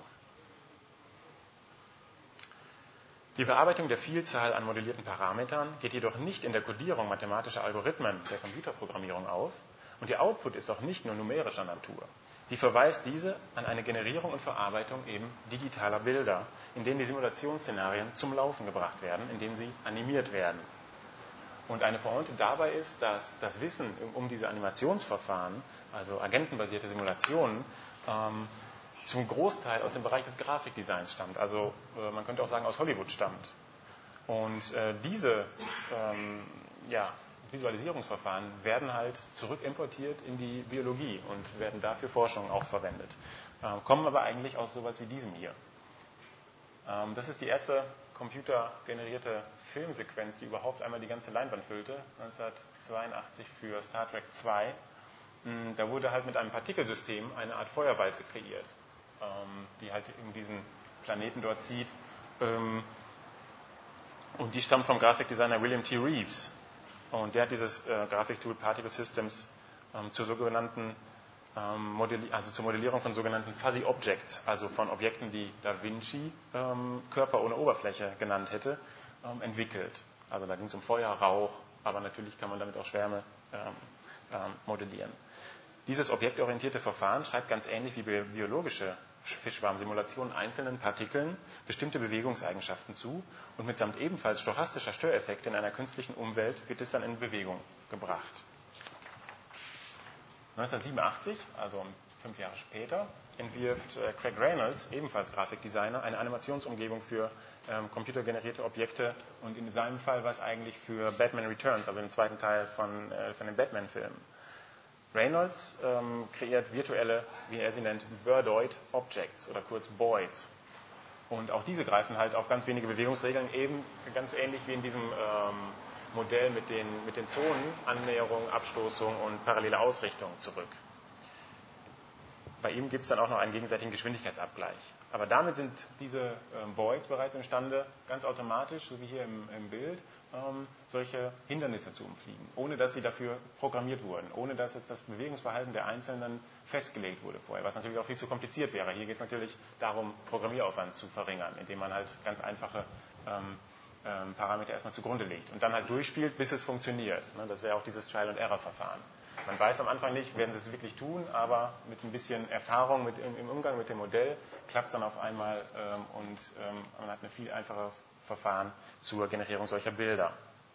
Die Bearbeitung der Vielzahl an modellierten Parametern geht jedoch nicht in der Kodierung mathematischer Algorithmen der Computerprogrammierung auf und der Output ist auch nicht nur numerischer Natur. Sie verweist diese an eine Generierung und Verarbeitung eben digitaler Bilder, in denen die Simulationsszenarien zum Laufen gebracht werden, in denen sie animiert werden. Und eine Pointe dabei ist, dass das Wissen um diese Animationsverfahren, also agentenbasierte Simulationen, ähm, zum Großteil aus dem Bereich des Grafikdesigns stammt. Also äh, man könnte auch sagen, aus Hollywood stammt. Und äh, diese ähm, ja, Visualisierungsverfahren werden halt zurückimportiert in die Biologie und werden dafür Forschung auch verwendet. Ähm, kommen aber eigentlich aus sowas wie diesem hier. Ähm, das ist die erste computergenerierte Filmsequenz, die überhaupt einmal die ganze Leinwand füllte, neunzehnhundertzweiundachtzig für Star Trek zwei. Da wurde halt mit einem Partikelsystem eine Art Feuerwalze kreiert, ähm, die halt in diesen Planeten dort zieht. Ähm, und die stammt vom Grafikdesigner William T. Reeves. Und der hat dieses äh, Grafiktool Particle Systems ähm, zur sogenannten ähm, Modelli- also zur Modellierung von sogenannten Fuzzy Objects, also von Objekten, die Da Vinci ähm, Körper ohne Oberfläche genannt hätte, ähm, entwickelt. Also da ging es um Feuer, Rauch, aber natürlich kann man damit auch Schwärme ähm, ähm, modellieren. Dieses objektorientierte Verfahren schreibt ganz ähnlich wie biologische Fischschwarmsimulationen einzelnen Partikeln bestimmte Bewegungseigenschaften zu und mitsamt ebenfalls stochastischer Störeffekte in einer künstlichen Umwelt wird es dann in Bewegung gebracht. neunzehnhundertsiebenundachtzig, also fünf Jahre später, entwirft äh, Craig Reynolds, ebenfalls Grafikdesigner, eine Animationsumgebung für ähm, computergenerierte Objekte und in seinem Fall war es eigentlich für Batman Returns, also den zweiten Teil von, äh, von den Batman-Filmen. Reynolds ähm, kreiert virtuelle, wie er sie nennt, Birdoid Objects oder kurz Boids. Und auch diese greifen halt auf ganz wenige Bewegungsregeln, eben ganz ähnlich wie in diesem ähm, Modell mit den, mit den Zonen, Annäherung, Abstoßung und parallele Ausrichtung zurück. Bei ihm gibt es dann auch noch einen gegenseitigen Geschwindigkeitsabgleich. Aber damit sind diese ähm, Voids bereits imstande, ganz automatisch, so wie hier im, im Bild, ähm, solche Hindernisse zu umfliegen, ohne dass sie dafür programmiert wurden, ohne dass jetzt das Bewegungsverhalten der Einzelnen festgelegt wurde vorher, was natürlich auch viel zu kompliziert wäre. Hier geht es natürlich darum, Programmieraufwand zu verringern, indem man halt ganz einfache ähm, ähm, Parameter erstmal zugrunde legt und dann halt durchspielt, bis es funktioniert. Ne? Das wäre auch dieses Trial-and-Error-Verfahren. Man weiß am Anfang nicht, werden sie es wirklich tun, aber mit ein bisschen Erfahrung mit, im, im Umgang mit dem Modell klappt es dann auf einmal ähm, und ähm, man hat ein viel einfacheres Verfahren zur Generierung solcher Bilder.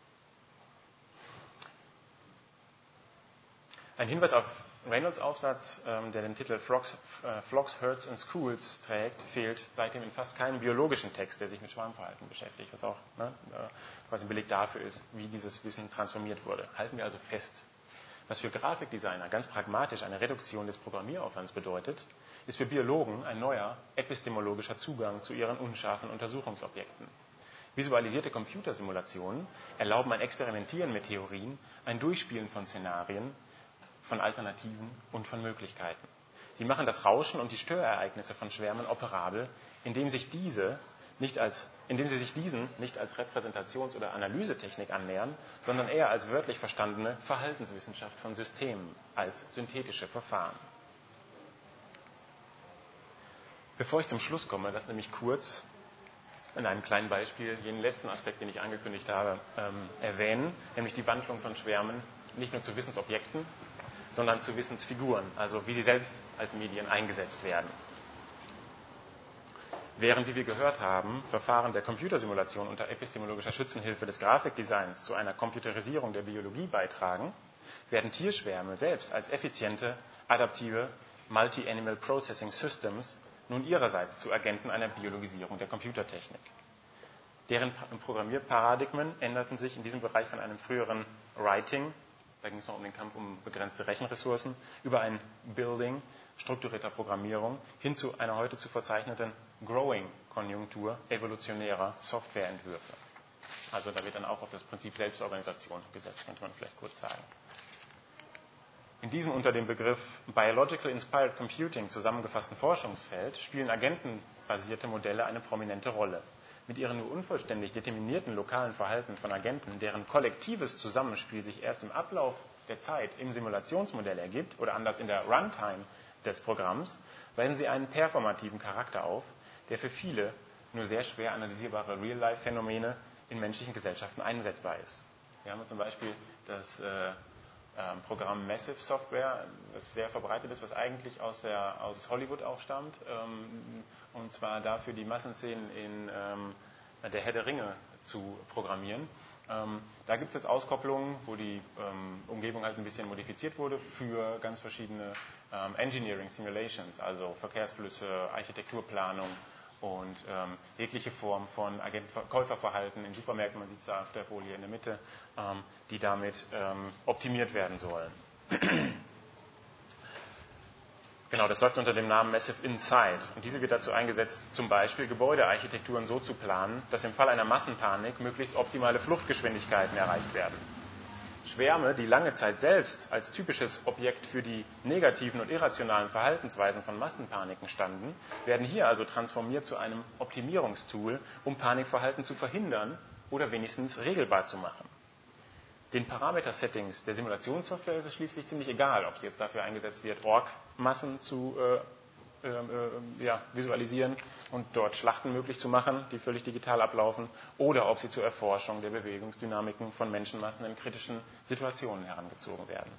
Ein Hinweis auf Reynolds Aufsatz, ähm, der den Titel Frogs, äh, Flocks, Herds and Schools trägt, fehlt seitdem in fast keinem biologischen Text, der sich mit Schwarmverhalten beschäftigt, was auch ne, äh, quasi ein Beleg dafür ist, wie dieses Wissen transformiert wurde. Halten wir also fest. Was für Grafikdesigner ganz pragmatisch eine Reduktion des Programmieraufwands bedeutet, ist für Biologen ein neuer epistemologischer Zugang zu ihren unscharfen Untersuchungsobjekten. Visualisierte Computersimulationen erlauben ein Experimentieren mit Theorien, ein Durchspielen von Szenarien, von Alternativen und von Möglichkeiten. Sie machen das Rauschen und die Störereignisse von Schwärmen operabel, indem, sich diese nicht als, indem sie sich diesen nicht als Repräsentations- oder Analysetechnik annähern, sondern eher als wörtlich verstandene Verhaltenswissenschaft von Systemen, als synthetische Verfahren. Bevor ich zum Schluss komme, lass nämlich kurz in einem kleinen Beispiel jenen letzten Aspekt, den ich angekündigt habe, ähm, erwähnen, nämlich die Wandlung von Schwärmen nicht nur zu Wissensobjekten, sondern zu Wissensfiguren, also wie sie selbst als Medien eingesetzt werden. Während, wie wir gehört haben, Verfahren der Computersimulation unter epistemologischer Schützenhilfe des Grafikdesigns zu einer Computerisierung der Biologie beitragen, werden Tierschwärme selbst als effiziente, adaptive Multi-Animal Processing Systems nun ihrerseits zu Agenten einer Biologisierung der Computertechnik. Deren Programmierparadigmen änderten sich in diesem Bereich von einem früheren Writing, da ging es noch um den Kampf um begrenzte Rechenressourcen, über ein Building strukturierter Programmierung hin zu einer heute zu verzeichneten Growing-Konjunktur evolutionärer Softwareentwürfe. Also da wird dann auch auf das Prinzip Selbstorganisation gesetzt, könnte man vielleicht kurz sagen. In diesem unter dem Begriff Biological Inspired Computing zusammengefassten Forschungsfeld spielen agentenbasierte Modelle eine prominente Rolle. Mit ihren nur unvollständig determinierten lokalen Verhalten von Agenten, deren kollektives Zusammenspiel sich erst im Ablauf der Zeit im Simulationsmodell ergibt oder anders in der Runtime des Programms, weisen sie einen performativen Charakter auf, der für viele nur sehr schwer analysierbare Real-Life-Phänomene in menschlichen Gesellschaften einsetzbar ist. Wir haben zum Beispiel das äh, Ähm, Programm Massive Software, das sehr verbreitet ist, was eigentlich aus, der, aus Hollywood auch stammt, ähm, und zwar dafür die Massenszenen in ähm, der Herr der Ringe zu programmieren. Ähm, da gibt es Auskopplungen, wo die ähm, Umgebung halt ein bisschen modifiziert wurde für ganz verschiedene ähm, Engineering Simulations, also Verkehrsflüsse, Architekturplanung und ähm, jegliche Form von Agent-Käuferverhalten in Supermärkten, man sieht es da auf der Folie in der Mitte, ähm, die damit ähm, optimiert werden sollen. Genau, das läuft unter dem Namen Massive Insight. Und diese wird dazu eingesetzt, zum Beispiel Gebäudearchitekturen so zu planen, dass im Fall einer Massenpanik möglichst optimale Fluchtgeschwindigkeiten erreicht werden. Schwärme, die lange Zeit selbst als typisches Objekt für die negativen und irrationalen Verhaltensweisen von Massenpaniken standen, werden hier also transformiert zu einem Optimierungstool, um Panikverhalten zu verhindern oder wenigstens regelbar zu machen. Den Parameter-Settings der Simulationssoftware ist es schließlich ziemlich egal, ob sie jetzt dafür eingesetzt wird, Org-Massen zu äh, äh, äh, ja, visualisieren und dort Schlachten möglich zu machen, die völlig digital ablaufen, oder ob sie zur Erforschung der Bewegungsdynamiken von Menschenmassen in kritischen Situationen herangezogen werden.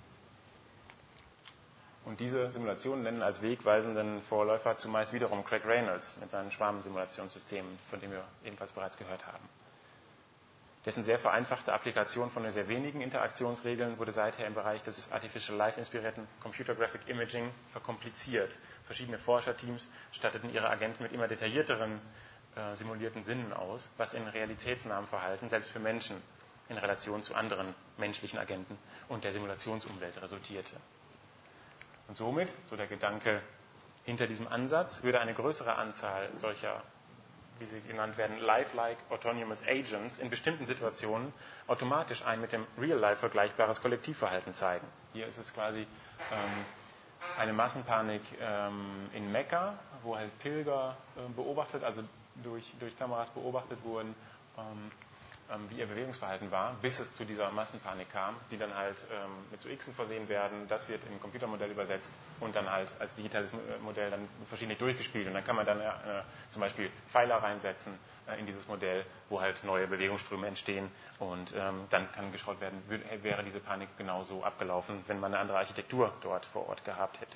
Und diese Simulationen nennen als wegweisenden Vorläufer zumeist wiederum Craig Reynolds mit seinen Schwarmsimulationssystemen, von denen wir ebenfalls bereits gehört haben. Dessen sehr vereinfachte Applikation von nur sehr wenigen Interaktionsregeln wurde seither im Bereich des Artificial Life-inspirierten Computer Graphic Imaging verkompliziert. Verschiedene Forscherteams statteten ihre Agenten mit immer detaillierteren äh, simulierten Sinnen aus, was in realitätsnahem Verhalten, selbst für Menschen, in Relation zu anderen menschlichen Agenten und der Simulationsumwelt resultierte. Und somit, so der Gedanke hinter diesem Ansatz, würde eine größere Anzahl solcher, wie sie genannt werden, lifelike autonomous agents in bestimmten Situationen automatisch ein mit dem Real-Life vergleichbares Kollektivverhalten zeigen. Hier ist es quasi ähm, eine Massenpanik ähm, in Mekka, wo halt Pilger ähm, beobachtet, also durch, durch Kameras beobachtet wurden, ähm, ähm, wie ihr Bewegungsverhalten war, bis es zu dieser Massenpanik kam, die dann halt ähm, mit so Xen versehen werden. Das wird im Computermodell übersetzt und dann halt als digitales Modell dann verschiedentlich durchgespielt. Und dann kann man dann äh, zum Beispiel Pfeiler reinsetzen äh, in dieses Modell, wo halt neue Bewegungsströme entstehen. Und ähm, dann kann geschaut werden, wäre diese Panik genauso abgelaufen, wenn man eine andere Architektur dort vor Ort gehabt hätte.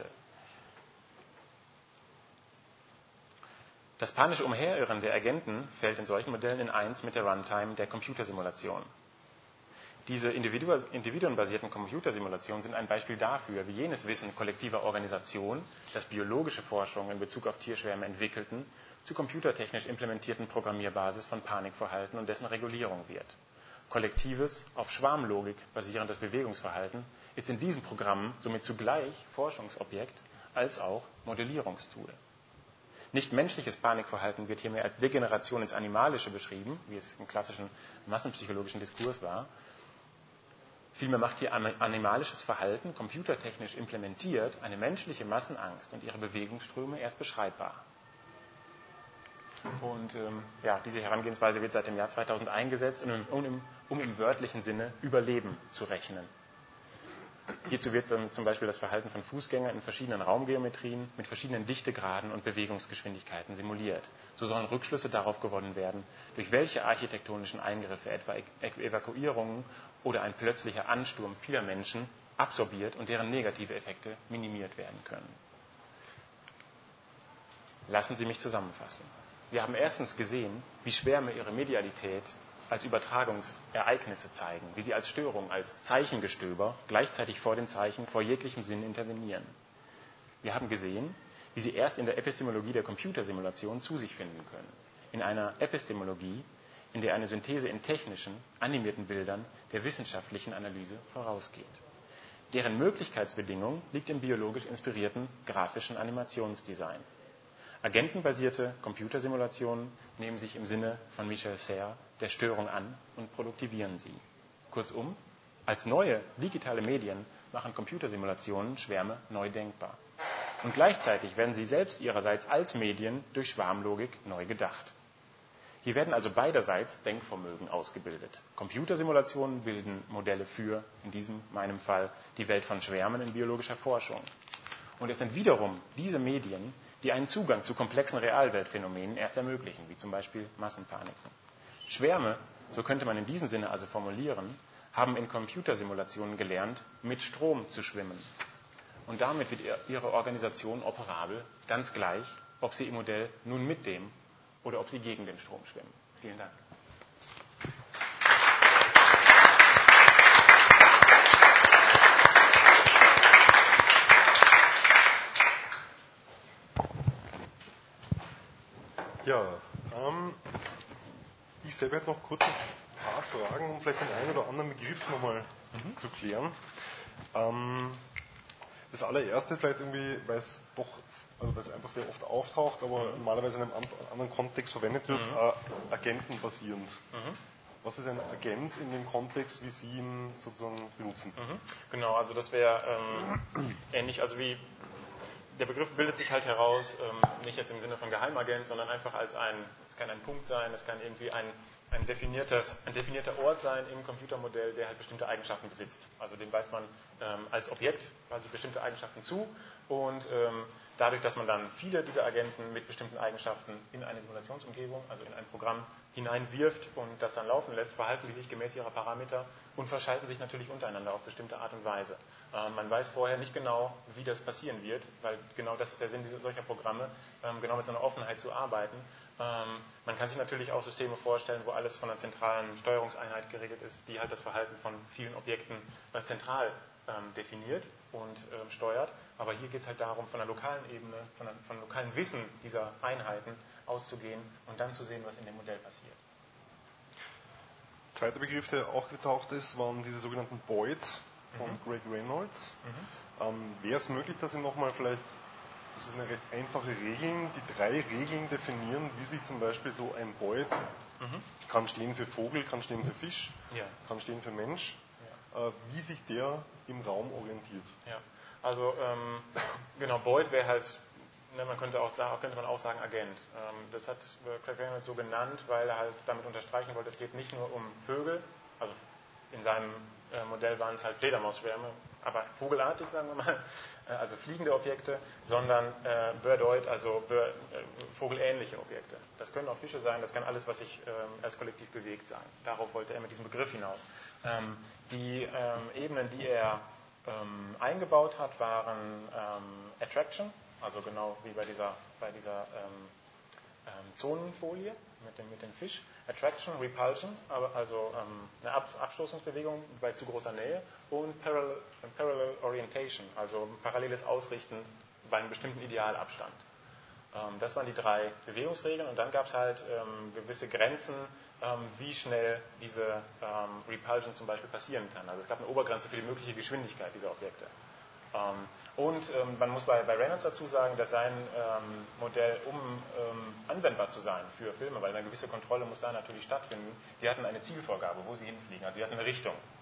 Das panische Umherirren der Agenten fällt in solchen Modellen in eins mit der Runtime der Computersimulation. Diese individuenbasierten Computersimulationen sind ein Beispiel dafür, wie jenes Wissen kollektiver Organisation, das biologische Forschungen in Bezug auf Tierschwärme entwickelten, zur computertechnisch implementierten Programmierbasis von Panikverhalten und dessen Regulierung wird. Kollektives, auf Schwarmlogik basierendes Bewegungsverhalten ist in diesen Programmen somit zugleich Forschungsobjekt als auch Modellierungstool. Nicht menschliches Panikverhalten wird hier mehr als Degeneration ins Animalische beschrieben, wie es im klassischen massenpsychologischen Diskurs war. Vielmehr macht hier animalisches Verhalten, computertechnisch implementiert, eine menschliche Massenangst und ihre Bewegungsströme erst beschreibbar. Und ähm, ja, diese Herangehensweise wird seit dem Jahr zweitausend eingesetzt, um, um, um, um im wörtlichen Sinne Überleben zu rechnen. Hierzu wird dann zum Beispiel das Verhalten von Fußgängern in verschiedenen Raumgeometrien mit verschiedenen Dichtegraden und Bewegungsgeschwindigkeiten simuliert. So sollen Rückschlüsse darauf gewonnen werden, durch welche architektonischen Eingriffe, etwa Evakuierungen oder ein plötzlicher Ansturm vieler Menschen, absorbiert und deren negative Effekte minimiert werden können. Lassen Sie mich zusammenfassen. Wir haben erstens gesehen, wie Schwärme ihre Medialität als Übertragungsereignisse zeigen, wie sie als Störung, als Zeichengestöber gleichzeitig vor den Zeichen, vor jeglichem Sinn intervenieren. Wir haben gesehen, wie sie erst in der Epistemologie der Computersimulation zu sich finden können. In einer Epistemologie, in der eine Synthese in technischen, animierten Bildern der wissenschaftlichen Analyse vorausgeht. Deren Möglichkeitsbedingung liegt im biologisch inspirierten grafischen Animationsdesign. Agentenbasierte Computersimulationen nehmen sich im Sinne von Michel Serres der Störung an und produktivieren sie. Kurzum, als neue digitale Medien machen Computersimulationen Schwärme neu denkbar. Und gleichzeitig werden sie selbst ihrerseits als Medien durch Schwarmlogik neu gedacht. Hier werden also beiderseits Denkvermögen ausgebildet. Computersimulationen bilden Modelle für, in diesem, meinem Fall, die Welt von Schwärmen in biologischer Forschung. Und es sind wiederum diese Medien, die einen Zugang zu komplexen Realweltphänomenen erst ermöglichen, wie zum Beispiel Massenpaniken. Schwärme, so könnte man in diesem Sinne also formulieren, haben in Computersimulationen gelernt, mit Strom zu schwimmen. Und damit wird ihre Organisation operabel, ganz gleich, ob sie im Modell nun mit dem oder ob sie gegen den Strom schwimmen. Vielen Dank. Ja, ähm, ich selber hätte noch kurz ein paar Fragen, um vielleicht den einen oder anderen Begriff nochmal mhm. zu klären. Ähm, das allererste vielleicht irgendwie, weil es doch, also weil es einfach sehr oft auftaucht, aber mhm. normalerweise in einem anderen Kontext verwendet wird, mhm. äh, agentenbasierend. Mhm. Was ist ein Agent in dem Kontext, wie Sie ihn sozusagen benutzen? Mhm. Genau, also das wäre ähm, ähnlich, also wie der Begriff bildet sich halt heraus, ähm, nicht jetzt im Sinne von Geheimagent, sondern einfach als ein, es kann ein Punkt sein, es kann irgendwie ein, ein, definiertes, ein definierter Ort sein im Computermodell, der halt bestimmte Eigenschaften besitzt. Also dem weist man ähm, als Objekt quasi bestimmte Eigenschaften zu und ähm, dadurch, dass man dann viele dieser Agenten mit bestimmten Eigenschaften in eine Simulationsumgebung, also in ein Programm hineinwirft und das dann laufen lässt, verhalten die sich gemäß ihrer Parameter und verschalten sich natürlich untereinander auf bestimmte Art und Weise. Ähm, man weiß vorher nicht genau, wie das passieren wird, weil genau das ist der Sinn dieser, solcher Programme, ähm, genau mit so einer Offenheit zu arbeiten. Ähm, man kann sich natürlich auch Systeme vorstellen, wo alles von einer zentralen Steuerungseinheit geregelt ist, die halt das Verhalten von vielen Objekten äh, zentral ähm, definiert und ähm, steuert. Aber hier geht es halt darum, von der lokalen Ebene, von, einem, von lokalem Wissen dieser Einheiten auszugehen und dann zu sehen, was in dem Modell passiert. Zweiter Begriff, der auch getaucht ist, waren diese sogenannten Boids von mhm. Greg Reynolds. Mhm. Ähm, Wäre es möglich, dass Sie nochmal vielleicht, das ist eine recht einfache Regel, die drei Regeln definieren, wie sich zum Beispiel so ein Boid, mhm. kann stehen für Vogel, kann stehen für Fisch, ja. kann stehen für Mensch, ja. äh, wie sich der im Raum orientiert? Ja, also ähm, genau, Boid wäre halt, ne, man könnte auch, da könnte man auch sagen Agent. Ähm, das hat Craig Reynolds so genannt, weil er halt damit unterstreichen wollte, es geht nicht nur um Vögel, also in seinem äh, Modell waren es halt Fledermausschwärme, aber vogelartig, sagen wir mal, äh, also fliegende Objekte, sondern äh, Birdoid, also Bird, äh, vogelähnliche Objekte. Das können auch Fische sein, das kann alles, was sich äh, als Kollektiv bewegt, sein. Darauf wollte er mit diesem Begriff hinaus. Ähm, die ähm, Ebenen, die er ähm, eingebaut hat, waren ähm, Attraction, also genau wie bei dieser, bei dieser ähm, ähm, Zonenfolie mit dem, mit dem Fisch. Attraction, Repulsion, aber also ähm, eine Ab Abstoßungsbewegung bei zu großer Nähe und Parallel, Parallel Orientation, also paralleles Ausrichten bei einem bestimmten Idealabstand. Ähm, das waren die drei Bewegungsregeln und dann gab es halt ähm, gewisse Grenzen, ähm, wie schnell diese ähm, Repulsion zum Beispiel passieren kann. Also es gab eine Obergrenze für die mögliche Geschwindigkeit dieser Objekte. Ähm, und ähm, man muss bei, bei Reynolds dazu sagen, dass sein ähm, Modell, um ähm, anwendbar zu sein für Filme, weil eine gewisse Kontrolle muss da natürlich stattfinden, die hatten eine Zielvorgabe, wo sie hinfliegen, also sie hatten eine Richtung.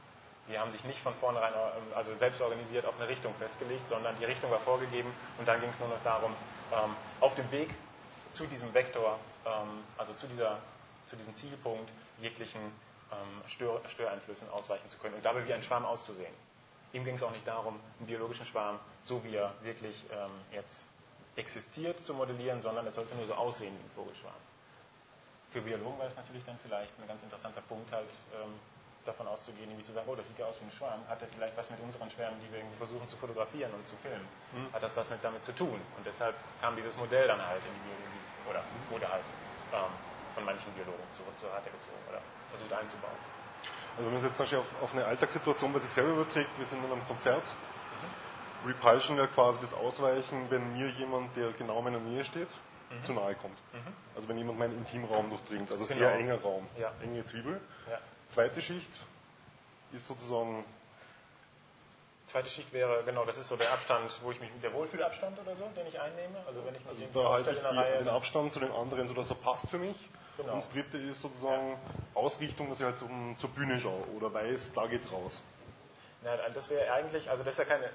Die haben sich nicht von vornherein, also selbst organisiert, auf eine Richtung festgelegt, sondern die Richtung war vorgegeben und dann ging es nur noch darum, ähm, auf dem Weg zu diesem Vektor, ähm, also zu, dieser, zu diesem Zielpunkt, jeglichen ähm, Stör, Störeinflüssen ausweichen zu können und dabei wie ein Schwarm auszusehen. Ihm ging es auch nicht darum, einen biologischen Schwarm, so wie er wirklich ähm, jetzt existiert, zu modellieren, sondern es sollte nur so aussehen wie ein Vogelschwarm. Für Biologen war es natürlich dann vielleicht ein ganz interessanter Punkt, halt ähm, davon auszugehen, irgendwie zu sagen, oh, das sieht ja aus wie ein Schwarm, hat er vielleicht was mit unseren Schwärmen, die wir irgendwie versuchen zu fotografieren und zu filmen, mhm. hat das was mit damit zu tun. Und deshalb kam dieses Modell dann halt in die Biologie, oder wurde halt ähm, von manchen Biologen zu, zu Rate gezogen oder versucht einzubauen. Also wenn man es jetzt zum Beispiel auf, auf eine Alltagssituation bei sich selber überträgt, wir sind in einem Konzert, mhm. Repulsion wäre quasi das Ausweichen, wenn mir jemand, der genau in meiner Nähe steht, mhm. zu nahe kommt. Mhm. Also wenn jemand meinen Intimraum durchdringt, also genau. Sehr enger Raum, ja. Enge Zwiebel. Ja. Zweite Schicht ist sozusagen... Zweite Schicht wäre, genau, das ist so der Abstand, wo ich mich, der Wohlfühlabstand oder so, den ich einnehme. Also wenn ich mich also da halte ich die, den Abstand zu den anderen, sodass er passt für mich. Genau. Und das dritte ist sozusagen ja. Ausrichtung, dass ich halt zum, zur Bühne schaue oder weiß, da geht's raus. Na, das wäre eigentlich, also das ist ja keine...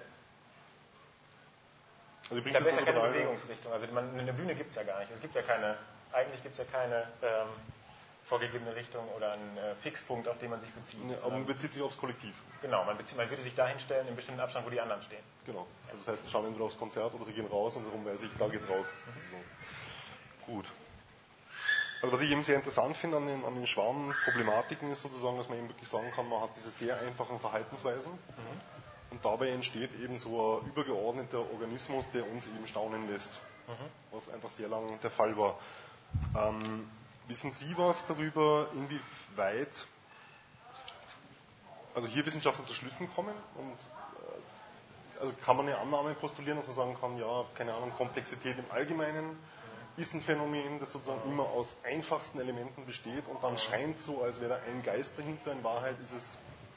Also das ist ja keine Bewegungsrichtung. Also man, eine Bühne gibt es ja gar nicht. Es gibt ja keine, eigentlich gibt es ja keine ähm, vorgegebene Richtung oder einen äh, Fixpunkt, auf den man sich bezieht. Ja, aber man bezieht sich aufs Kollektiv. Genau, man, bezieht, man würde sich dahin stellen, in einem bestimmten Abstand, wo die anderen stehen. Genau. Also das heißt, sie schauen entweder aufs Konzert oder sie gehen raus und darum weiß ich, da geht's raus. Mhm. So. Gut. Also was ich eben sehr interessant finde an den, an den Schwarmproblematiken ist sozusagen, dass man eben wirklich sagen kann, man hat diese sehr einfachen Verhaltensweisen. Mhm. Und dabei entsteht eben so ein übergeordneter Organismus, der uns eben staunen lässt, mhm. was einfach sehr lange der Fall war. Ähm, wissen Sie was darüber, inwieweit, also hier Wissenschaftler zu Schlüssen kommen? Und, äh, also kann man eine Annahme postulieren, dass man sagen kann, ja, keine Ahnung, Komplexität im Allgemeinen ist ein Phänomen, das sozusagen immer aus einfachsten Elementen besteht und dann scheint so, als wäre da ein Geist dahinter. In Wahrheit ist es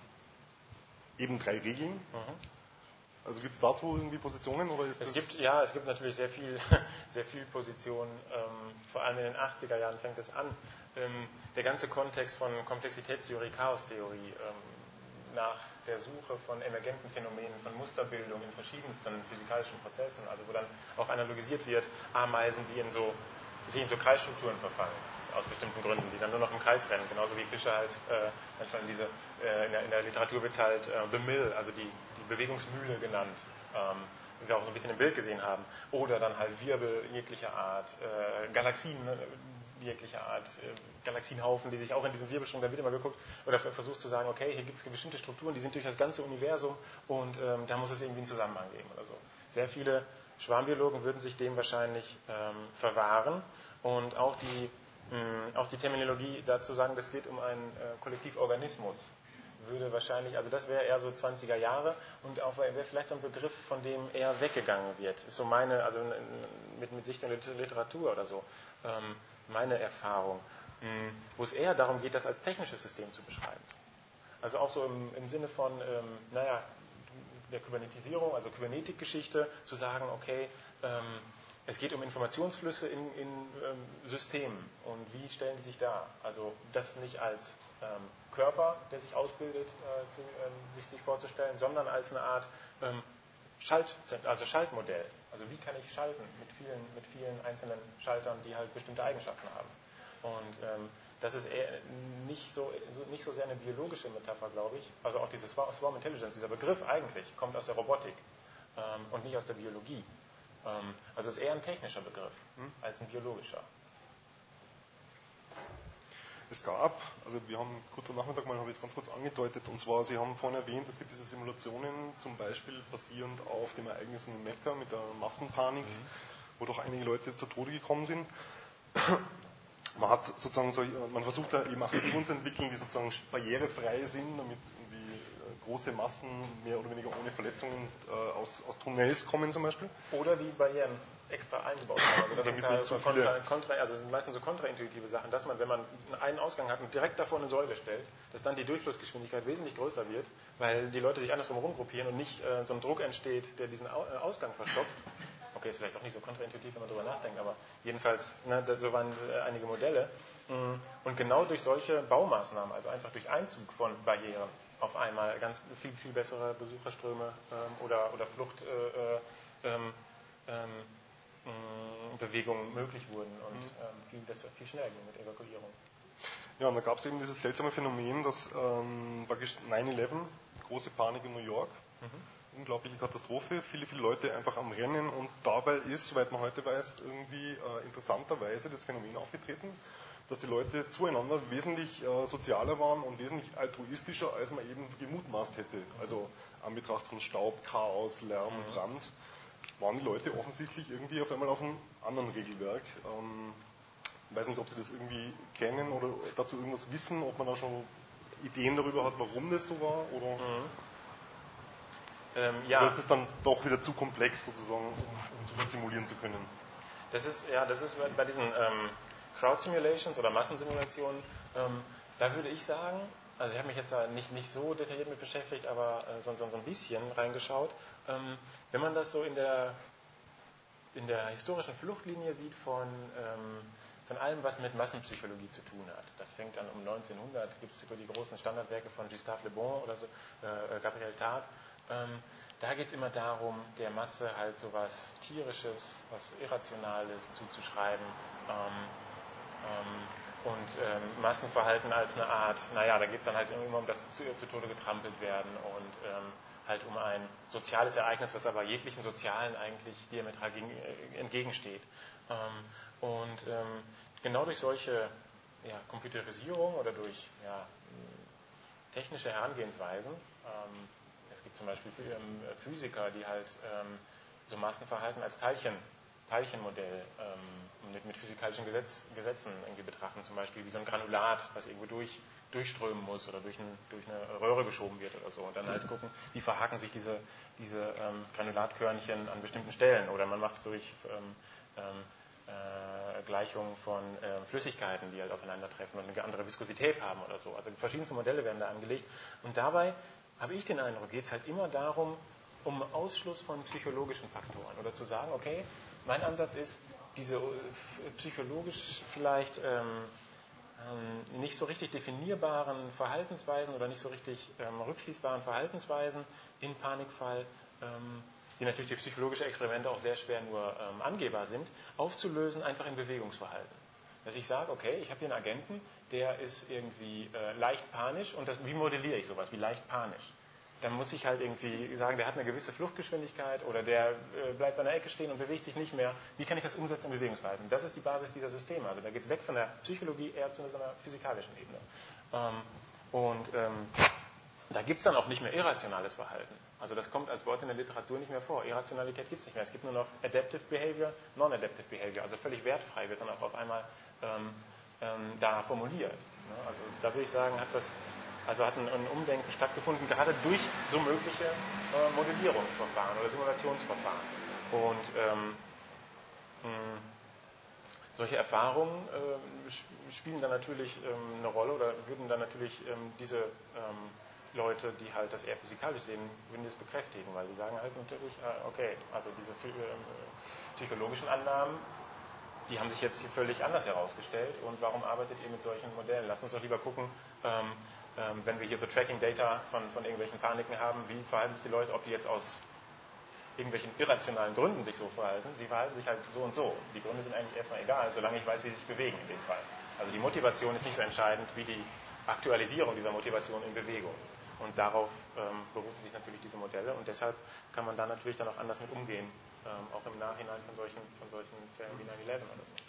eben drei Regeln. Mhm. Also gibt es dazu irgendwie Positionen? Oder ist es das gibt, ja, es gibt natürlich sehr viel, sehr viel Positionen. Ähm, vor allem in den achtziger Jahren fängt es an. Ähm, der ganze Kontext von Komplexitätstheorie, Chaostheorie, ähm, nach der Suche von emergenten Phänomenen, von Musterbildung in verschiedensten physikalischen Prozessen, also wo dann auch analogisiert wird, Ameisen, die in so, die in so Kreisstrukturen verfallen. Aus bestimmten Gründen, die dann nur noch im Kreis rennen, genauso wie Fischer halt äh, manchmal in, diese, äh, in, der, in der Literatur wird es halt äh, The Mill, also die, die Bewegungsmühle genannt, ähm, wie wir auch so ein bisschen im Bild gesehen haben, oder dann halt Wirbel jeglicher Art, äh, Galaxien äh, jeglicher Art, äh, Galaxienhaufen, die sich auch in diesem Wirbelstrang, da wird immer geguckt oder versucht zu sagen, okay, hier gibt es bestimmte Strukturen, die sind durch das ganze Universum und ähm, da muss es irgendwie einen Zusammenhang geben oder so. Sehr viele Schwarmbiologen würden sich dem wahrscheinlich ähm, verwahren und auch die Auch die Terminologie dazu sagen, das geht um einen äh, Kollektivorganismus, würde wahrscheinlich, also das wäre eher so zwanziger Jahre und auch wäre vielleicht so ein Begriff, von dem eher weggegangen wird. Ist so meine, also mit, mit Sicht in der Literatur oder so, ähm, meine Erfahrung, mh, wo es eher darum geht, das als technisches System zu beschreiben. Also auch so im, im Sinne von, ähm, naja, der Kybernetisierung, also Kybernetikgeschichte, zu sagen, okay, ähm, es geht um Informationsflüsse in, in ähm, Systemen und wie stellen die sich dar? Also das nicht als ähm, Körper, der sich ausbildet, äh, zu, ähm, sich, sich vorzustellen, sondern als eine Art ähm, Schalt, also Schaltmodell. Also wie kann ich schalten mit vielen, mit vielen einzelnen Schaltern, die halt bestimmte Eigenschaften haben. Und ähm, das ist eher nicht so, so, nicht so sehr eine biologische Metapher, glaube ich. Also auch dieses Swarm Intelligence, dieser Begriff eigentlich, kommt aus der Robotik ähm, und nicht aus der Biologie. Also es ist eher ein technischer Begriff hm? als ein biologischer. Es gab, also wir haben kurz am Nachmittag mal, habe ich jetzt ganz kurz angedeutet, und zwar, Sie haben vorhin erwähnt, es gibt diese Simulationen, zum Beispiel basierend auf dem Ereignis in Mekka mit der Massenpanik, mhm. wo doch einige Leute zu Tode gekommen sind. Man hat sozusagen so, man versucht da eben Architekturen zu entwickeln, die sozusagen barrierefrei sind, damit irgendwie große Massen mehr oder weniger ohne Verletzungen äh, aus, aus Tunnels kommen zum Beispiel. Oder die Barrieren extra eingebaut haben. Also das ist ja so kontra, kontra, also sind meistens so kontraintuitive Sachen, dass man, wenn man einen Ausgang hat und direkt davor eine Säule stellt, dass dann die Durchflussgeschwindigkeit wesentlich größer wird, weil die Leute sich andersrum rumgruppieren und nicht äh, so ein Druck entsteht, der diesen Ausgang verstopft. Okay, ist vielleicht auch nicht so kontraintuitiv, wenn man darüber nachdenkt, aber jedenfalls, ne, so waren äh, einige Modelle. Und genau durch solche Baumaßnahmen, also einfach durch Einzug von Barrieren, auf einmal ganz viel, viel bessere Besucherströme ähm, oder, oder Fluchtbewegungen äh, ähm, möglich wurden und mhm. ähm, viel, das viel schneller ging mit Evakuierung. Ja, und da gab es eben dieses seltsame Phänomen, dass ähm, praktisch neun elf, große Panik in New York, mhm. unglaubliche Katastrophe, viele, viele Leute einfach am Rennen und dabei ist, soweit man heute weiß, irgendwie äh, interessanterweise das Phänomen aufgetreten, dass die Leute zueinander wesentlich äh, sozialer waren und wesentlich altruistischer, als man eben gemutmaßt hätte. Also an Betracht von Staub, Chaos, Lärm, mhm. Brand, waren die Leute offensichtlich irgendwie auf einmal auf einem anderen Regelwerk. Ähm, ich weiß nicht, ob Sie das irgendwie kennen oder dazu irgendwas wissen, ob man da schon Ideen darüber hat, warum das so war, oder, mhm. ähm, ja. oder ist das dann doch wieder zu komplex sozusagen, um, um sowas simulieren zu können? Das ist, ja, das ist bei diesen ähm, Crowd Simulations oder Massensimulationen, ähm, da würde ich sagen, also ich habe mich jetzt da nicht, nicht so detailliert mit beschäftigt, aber äh, so, so, so ein bisschen reingeschaut, ähm, wenn man das so in der, in der historischen Fluchtlinie sieht von, ähm, von allem, was mit Massenpsychologie zu tun hat. Das fängt an um neunzehnhundert, gibt es die großen Standardwerke von Gustave Le Bon oder so, äh, Gabriel Tarde. Ähm, da geht es immer darum, der Masse halt so was Tierisches, was Irrationales zuzuschreiben. Ähm, ähm, und ähm, Massenverhalten als eine Art, naja, da geht es dann halt immer um das zu, zu Tode getrampelt werden und ähm, halt um ein soziales Ereignis, was aber jeglichem Sozialen eigentlich diametral gegen, äh, entgegensteht. Ähm, und ähm, genau durch solche ja, Computerisierung oder durch ja, technische Herangehensweisen, ähm, es gibt zum Beispiel Physiker, die halt ähm, so Massenverhalten als Teilchen, Teilchenmodell ähm, mit, mit physikalischen Gesetz, Gesetzen irgendwie betrachten, zum Beispiel wie so ein Granulat, was irgendwo durch, durchströmen muss oder durch, ein, durch eine Röhre geschoben wird oder so. Und dann halt gucken, wie verhaken sich diese, diese ähm, Granulatkörnchen an bestimmten Stellen. Oder man macht es durch ähm, ähm, äh, Gleichungen von äh, Flüssigkeiten, die halt aufeinandertreffen und eine andere Viskosität haben oder so. Also verschiedenste Modelle werden da angelegt. Und dabei habe ich den Eindruck, geht es halt immer darum, um Ausschluss von psychologischen Faktoren. Oder zu sagen, okay, mein Ansatz ist, diese psychologisch vielleicht ähm, ähm, nicht so richtig definierbaren Verhaltensweisen oder nicht so richtig ähm, rückschließbaren Verhaltensweisen in Panikfall, ähm, die natürlich durch psychologische Experimente auch sehr schwer nur ähm, angehbar sind, aufzulösen, einfach in Bewegungsverhalten. Dass ich sage, okay, ich habe hier einen Agenten, der ist irgendwie äh, leicht panisch und das, wie modelliere ich sowas, wie leicht panisch? Dann muss ich halt irgendwie sagen, der hat eine gewisse Fluchtgeschwindigkeit oder der äh, bleibt an der Ecke stehen und bewegt sich nicht mehr. Wie kann ich das umsetzen in Bewegungsverhalten? Das ist die Basis dieser Systeme. Also da geht es weg von der Psychologie eher zu so einer physikalischen Ebene. Ähm, und ähm, da gibt es dann auch nicht mehr irrationales Verhalten. Also das kommt als Wort in der Literatur nicht mehr vor. Irrationalität gibt es nicht mehr. Es gibt nur noch Adaptive Behavior, Non-Adaptive Behavior. Also völlig wertfrei wird dann auch auf einmal ähm, ähm, da formuliert. Also da würde ich sagen, hat das Also hat ein, ein Umdenken stattgefunden, gerade durch so mögliche äh, Modellierungsverfahren oder Simulationsverfahren. Und ähm, mh, solche Erfahrungen äh, spielen dann natürlich ähm, eine Rolle oder würden dann natürlich ähm, diese ähm, Leute, die halt das eher physikalisch sehen, würden das bekräftigen, weil die sagen halt natürlich, äh, okay, also diese äh, psychologischen Annahmen, die haben sich jetzt hier völlig anders herausgestellt und warum arbeitet ihr mit solchen Modellen? Lasst uns doch lieber gucken, ähm, ähm, wenn wir hier so Tracking-Data von, von irgendwelchen Paniken haben, wie verhalten sich die Leute, ob die jetzt aus irgendwelchen irrationalen Gründen sich so verhalten. Sie verhalten sich halt so und so. Die Gründe sind eigentlich erstmal egal, solange ich weiß, wie sie sich bewegen in dem Fall. Also die Motivation ist nicht so entscheidend wie die Aktualisierung dieser Motivation in Bewegung. Und darauf ähm, berufen sich natürlich diese Modelle und deshalb kann man da natürlich dann auch anders mit umgehen, ähm, auch im Nachhinein von solchen, von solchen Fällen wie neun elf oder so.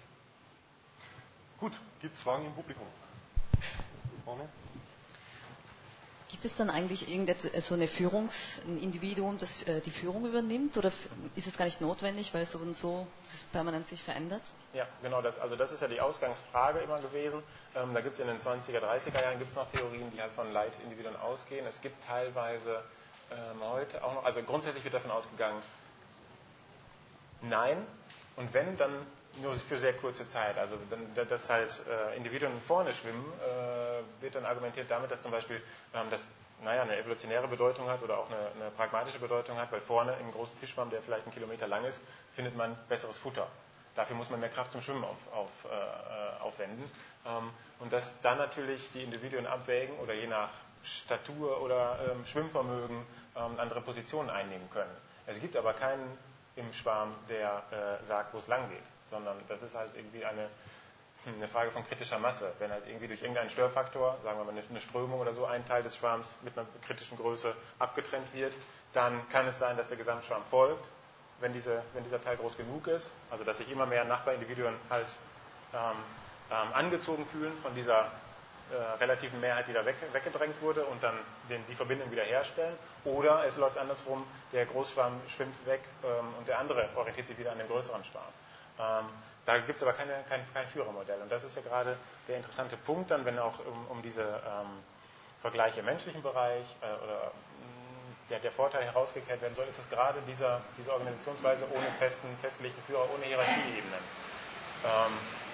Gut, gibt es Fragen im Publikum? Vorne? Gibt es dann eigentlich irgendetwas, so eine Führungs-, ein Individuum, das äh, die Führung übernimmt, oder ist es gar nicht notwendig, weil so und so das permanent sich verändert? Ja, genau, das, also das ist ja die Ausgangsfrage immer gewesen. Ähm, da gibt es in den zwanziger, dreißiger Jahren gibt's noch Theorien, die halt von Leitindividuen ausgehen. Es gibt teilweise ähm, heute auch noch, also grundsätzlich wird davon ausgegangen, nein, und wenn, dann nur für sehr kurze Zeit. Also dass halt äh, Individuen vorne schwimmen, äh, wird dann argumentiert damit, dass zum Beispiel ähm, das naja, eine evolutionäre Bedeutung hat oder auch eine, eine pragmatische Bedeutung hat, weil vorne im großen Fischschwamm, der vielleicht einen Kilometer lang ist, findet man besseres Futter. Dafür muss man mehr Kraft zum Schwimmen auf, auf, äh, aufwenden. Ähm, und dass dann natürlich die Individuen abwägen oder je nach Statur oder ähm, Schwimmvermögen ähm, andere Positionen einnehmen können. Es gibt aber keinen im Schwarm, der äh, sagt, wo es lang geht, sondern das ist halt irgendwie eine, eine Frage von kritischer Masse. Wenn halt irgendwie durch irgendeinen Störfaktor, sagen wir mal eine Strömung oder so, ein Teil des Schwarms mit einer kritischen Größe abgetrennt wird, dann kann es sein, dass der Gesamtschwarm folgt, wenn, diese, wenn dieser Teil groß genug ist, also dass sich immer mehr Nachbarindividuen halt ähm, ähm, angezogen fühlen von dieser äh, relativen Mehrheit, die da weg, weggedrängt wurde und dann den, die Verbindung wieder herstellen. Oder es läuft andersrum, der Großschwarm schwimmt weg ähm, und der andere orientiert sich wieder an dem größeren Schwarm. Ähm, da gibt es aber keine, kein, kein Führermodell. Und das ist ja gerade der interessante Punkt dann, wenn auch um, um diese ähm, Vergleiche im menschlichen Bereich äh, oder mh, der, der Vorteil herausgekehrt werden soll, ist es gerade dieser, diese Organisationsweise ohne festen, festgelegten Führer, ohne Hierarchieebenen. Ähm,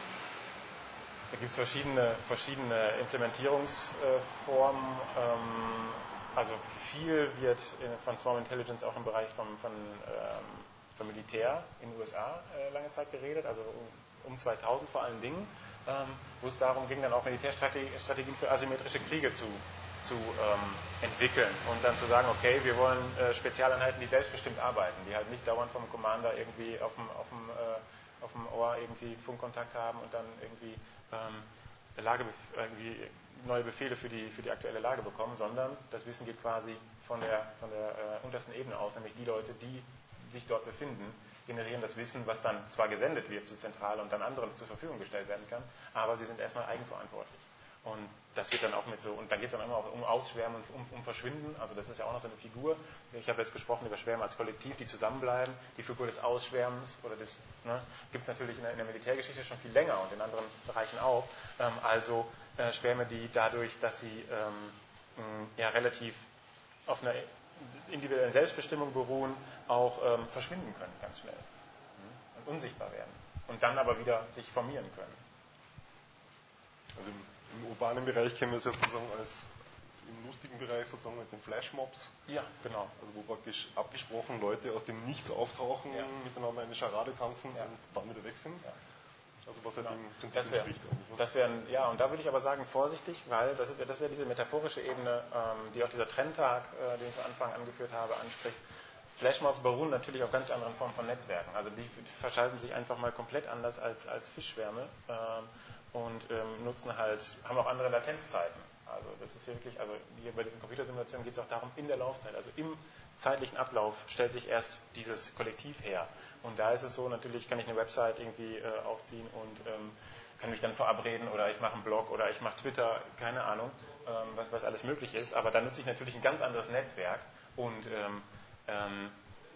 da gibt es verschiedene, verschiedene Implementierungsformen. Ähm, also viel wird in, von Swarm Intelligence auch im Bereich von, von ähm, vom Militär in den U S A äh, lange Zeit geredet, also um, um zweitausend vor allen Dingen, ähm, wo es darum ging, dann auch Militärstrategien für asymmetrische Kriege zu, zu ähm, entwickeln und dann zu sagen, okay, wir wollen äh, Spezialeinheiten, die selbstbestimmt arbeiten, die halt nicht dauernd vom Commander irgendwie auf dem, auf dem, äh, auf dem Ohr irgendwie Funkkontakt haben und dann irgendwie, ähm, Lage, irgendwie neue Befehle für die, für die aktuelle Lage bekommen, sondern das Wissen geht quasi von der, von der äh, untersten Ebene aus, nämlich die Leute, die sich dort befinden, generieren das Wissen, was dann zwar gesendet wird zu Zentrale und dann anderen zur Verfügung gestellt werden kann, aber sie sind erstmal eigenverantwortlich. Und das wird dann auch mit so, und dann geht es dann immer auch um Ausschwärmen und um, um Verschwinden, also das ist ja auch noch so eine Figur. Ich habe jetzt gesprochen über Schwärme als Kollektiv, die zusammenbleiben. Die Figur des Ausschwärmens oder des, ne, gibt es natürlich in der, in der Militärgeschichte schon viel länger und in anderen Bereichen auch. Ähm, also äh, Schwärme, die dadurch, dass sie ähm, mh, ja relativ auf einer individuellen Selbstbestimmung beruhen, auch ähm, verschwinden können ganz schnell mhm. und unsichtbar werden und dann aber wieder sich formieren können. Also im, im urbanen Bereich kennen wir es ja sozusagen als im lustigen Bereich sozusagen mit den Flashmobs. Ja, genau. Also wo praktisch abgesprochen Leute aus dem Nichts auftauchen, ja. miteinander eine Scharade tanzen ja. und dann wieder weg sind. Ja. Also was halt genau. im Prinzip das wär, entspricht eigentlich. Ne? Das wären, ja, und da würde ich aber sagen, vorsichtig, weil das, das wäre diese metaphorische Ebene, ähm, die auch dieser Trendtag, äh, den ich am Anfang angeführt habe, anspricht. Flashmobs beruhen natürlich auf ganz anderen Formen von Netzwerken. Also die verschalten sich einfach mal komplett anders als, als Fischschwärme ähm, und ähm, nutzen halt, haben auch andere Latenzzeiten. Also das ist wirklich, also hier bei diesen Computersimulationen geht es auch darum, in der Laufzeit, also im zeitlichen Ablauf stellt sich erst dieses Kollektiv her. Und da ist es so, natürlich kann ich eine Website irgendwie äh, aufziehen und ähm, kann mich dann verabreden oder ich mache einen Blog oder ich mache Twitter, keine Ahnung, ähm, was, was alles möglich ist. Aber dann nutze ich natürlich ein ganz anderes Netzwerk und ähm, ähm,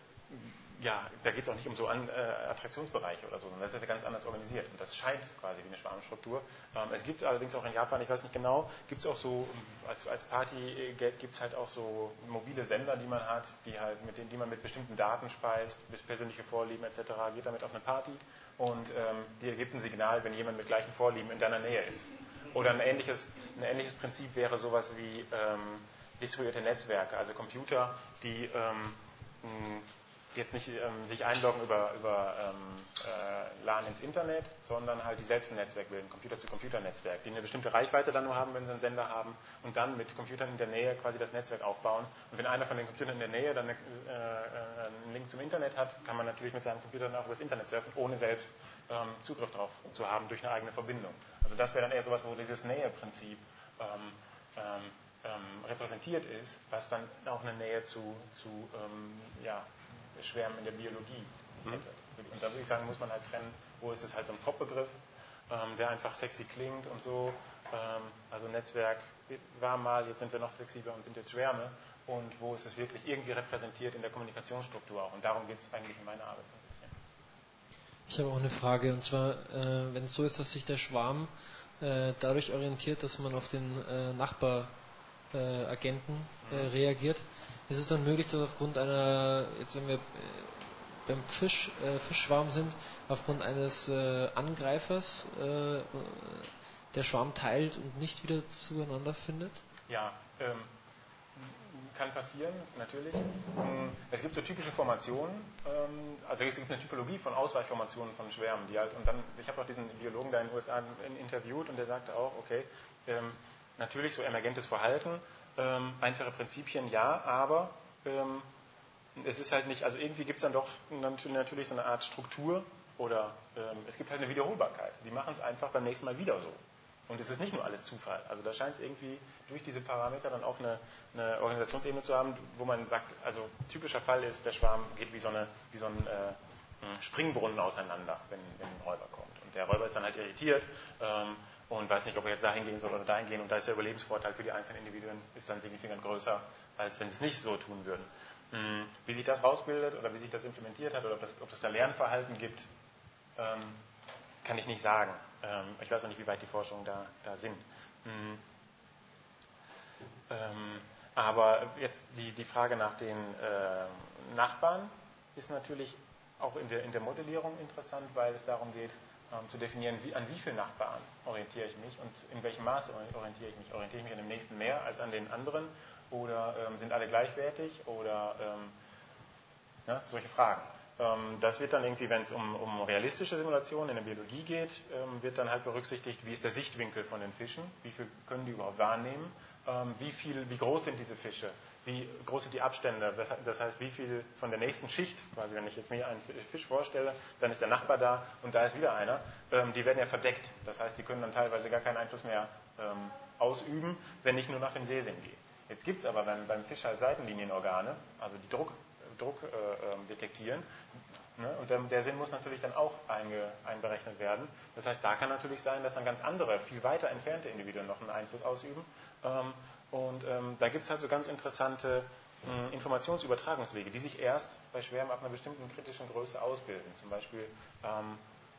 ja, da geht es auch nicht um so an, äh, Attraktionsbereiche oder so, sondern das ist ja ganz anders organisiert und das scheint quasi wie eine Schwarmstruktur. Ähm, es gibt allerdings auch in Japan, ich weiß nicht genau, gibt es auch so, als, als Partygeld gibt es halt auch so mobile Sender, die man hat, die halt mit denen, die man mit bestimmten Daten speist, bis persönliche Vorlieben et cetera, geht damit auf eine Party und ähm, die gibt ein Signal, wenn jemand mit gleichen Vorlieben in deiner Nähe ist. Oder ein ähnliches, ein ähnliches Prinzip wäre sowas wie ähm, distribuierte Netzwerke, also Computer, die ähm, mh, jetzt nicht ähm, sich einloggen über, über ähm, äh, LAN ins Internet, sondern halt die selbst ein Netzwerk bilden, Computer-zu-Computer-Netzwerk, die eine bestimmte Reichweite dann nur haben, wenn sie einen Sender haben und dann mit Computern in der Nähe quasi das Netzwerk aufbauen. Und wenn einer von den Computern in der Nähe dann eine, äh, einen Link zum Internet hat, kann man natürlich mit seinem Computer dann auch über das Internet surfen, ohne selbst ähm, Zugriff drauf zu haben durch eine eigene Verbindung. Also das wäre dann eher sowas, wo dieses Nähe-Prinzip ähm, ähm, ähm, repräsentiert ist, was dann auch eine Nähe zu, zu ähm, ja, Schwärmen in der Biologie hätte. Mhm. Und da würde ich sagen, muss man halt trennen, wo ist es halt so ein Pop-Begriff, ähm, der einfach sexy klingt und so. Ähm, also Netzwerk war mal, jetzt sind wir noch flexibler und sind jetzt Schwärme. Und wo ist es wirklich irgendwie repräsentiert in der Kommunikationsstruktur auch. Und darum geht es eigentlich in meiner Arbeit so ein bisschen. Ich habe auch eine Frage, und zwar, äh, wenn es so ist, dass sich der Schwarm äh, dadurch orientiert, dass man auf den äh, Nachbaragenten äh, äh, reagiert, ist es dann möglich, dass aufgrund einer, jetzt wenn wir äh, beim Fisch, äh, Fischschwarm sind, aufgrund eines äh, Angreifers äh, der Schwarm teilt und nicht wieder zueinander findet? Ja, ähm, kann passieren, natürlich. Es gibt so typische Formationen, ähm, also es gibt eine Typologie von Ausweichformationen von Schwärmen, die halt, und dann, ich habe auch diesen Biologen da in den U S A interviewt und der sagte auch, okay, ähm, natürlich so emergentes Verhalten, ähm, einfache Prinzipien, ja, aber ähm, es ist halt nicht, also irgendwie gibt es dann doch natürlich so eine Art Struktur oder ähm, es gibt halt eine Wiederholbarkeit. Die machen es einfach beim nächsten Mal wieder so. Und es ist nicht nur alles Zufall. Also da scheint es irgendwie durch diese Parameter dann auch eine, eine Organisationsebene zu haben, wo man sagt, also typischer Fall ist, der Schwarm geht wie so, eine, wie so ein äh, Springbrunnen auseinander, wenn, wenn ein Räuber kommt. Und der Räuber ist dann halt irritiert ähm, und weiß nicht, ob er jetzt dahin gehen soll oder dahin gehen. Und da ist der Überlebensvorteil für die einzelnen Individuen ist dann signifikant größer, als wenn sie es nicht so tun würden. Mhm. Wie sich das rausbildet oder wie sich das implementiert hat oder ob, das, ob es da Lernverhalten gibt, ähm, kann ich nicht sagen. Ähm, ich weiß auch nicht, wie weit die Forschungen da, da sind. Mhm. Ähm, aber jetzt die, die Frage nach den äh, Nachbarn ist natürlich auch in der, in der Modellierung interessant, weil es darum geht, ähm, zu definieren, wie, an wie vielen Nachbarn orientiere ich mich und in welchem Maße orientiere ich mich. Orientiere ich mich an dem nächsten mehr als an den anderen oder ähm, sind alle gleichwertig oder ähm, ja, solche Fragen. Das wird dann irgendwie, wenn es um, um realistische Simulationen in der Biologie geht, wird dann halt berücksichtigt, wie ist der Sichtwinkel von den Fischen, wie viel können die überhaupt wahrnehmen, wie viel, wie groß sind diese Fische, wie groß sind die Abstände, das heißt, wie viel von der nächsten Schicht, quasi wenn ich jetzt mir einen Fisch vorstelle, dann ist der Nachbar da und da ist wieder einer, die werden ja verdeckt, das heißt, die können dann teilweise gar keinen Einfluss mehr ausüben, wenn ich nur nach dem Sehsinn gehe. Jetzt gibt es aber beim, beim Fisch halt Seitenlinienorgane, also die Druck Druck äh, detektieren. Ne? Und der, der Sinn muss natürlich dann auch einge, einberechnet werden. Das heißt, da kann natürlich sein, dass dann ganz andere, viel weiter entfernte Individuen noch einen Einfluss ausüben. Ähm, und ähm, da gibt es halt so ganz interessante äh, Informationsübertragungswege, die sich erst bei Schwärmen ab einer bestimmten kritischen Größe ausbilden. Zum Beispiel, ähm,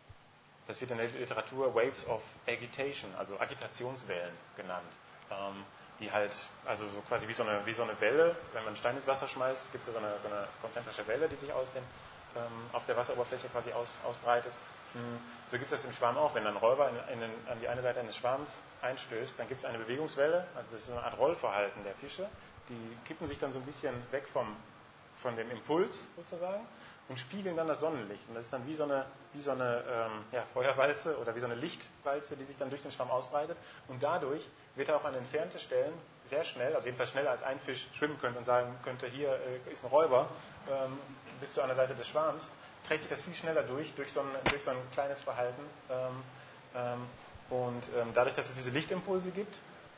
das wird in der Literatur Waves of Agitation, also Agitationswellen genannt. Ähm, die halt, also so quasi wie so eine, wie so eine Welle, wenn man einen Stein ins Wasser schmeißt, gibt es ja so eine, so eine konzentrische Welle, die sich aus den, ähm, auf der Wasseroberfläche quasi aus, ausbreitet. Mhm. So gibt es das im Schwarm auch. Wenn ein Räuber in, in, an die eine Seite eines Schwarms einstößt, dann gibt es eine Bewegungswelle, also das ist eine Art Rollverhalten der Fische, die kippen sich dann so ein bisschen weg vom, von dem Impuls sozusagen und spiegeln dann das Sonnenlicht. Und das ist dann wie so eine, wie so eine ähm, ja, Feuerwalze oder wie so eine Lichtwalze, die sich dann durch den Schwamm ausbreitet. Und dadurch wird er auch an entfernte Stellen sehr schnell, also jedenfalls schneller als ein Fisch schwimmen könnte und sagen könnte, hier äh, ist ein Räuber, ähm, bis zu einer Seite des Schwarms, trägt sich das viel schneller durch, durch so ein, durch so ein kleines Verhalten. Ähm, ähm, und ähm, dadurch, dass es diese Lichtimpulse gibt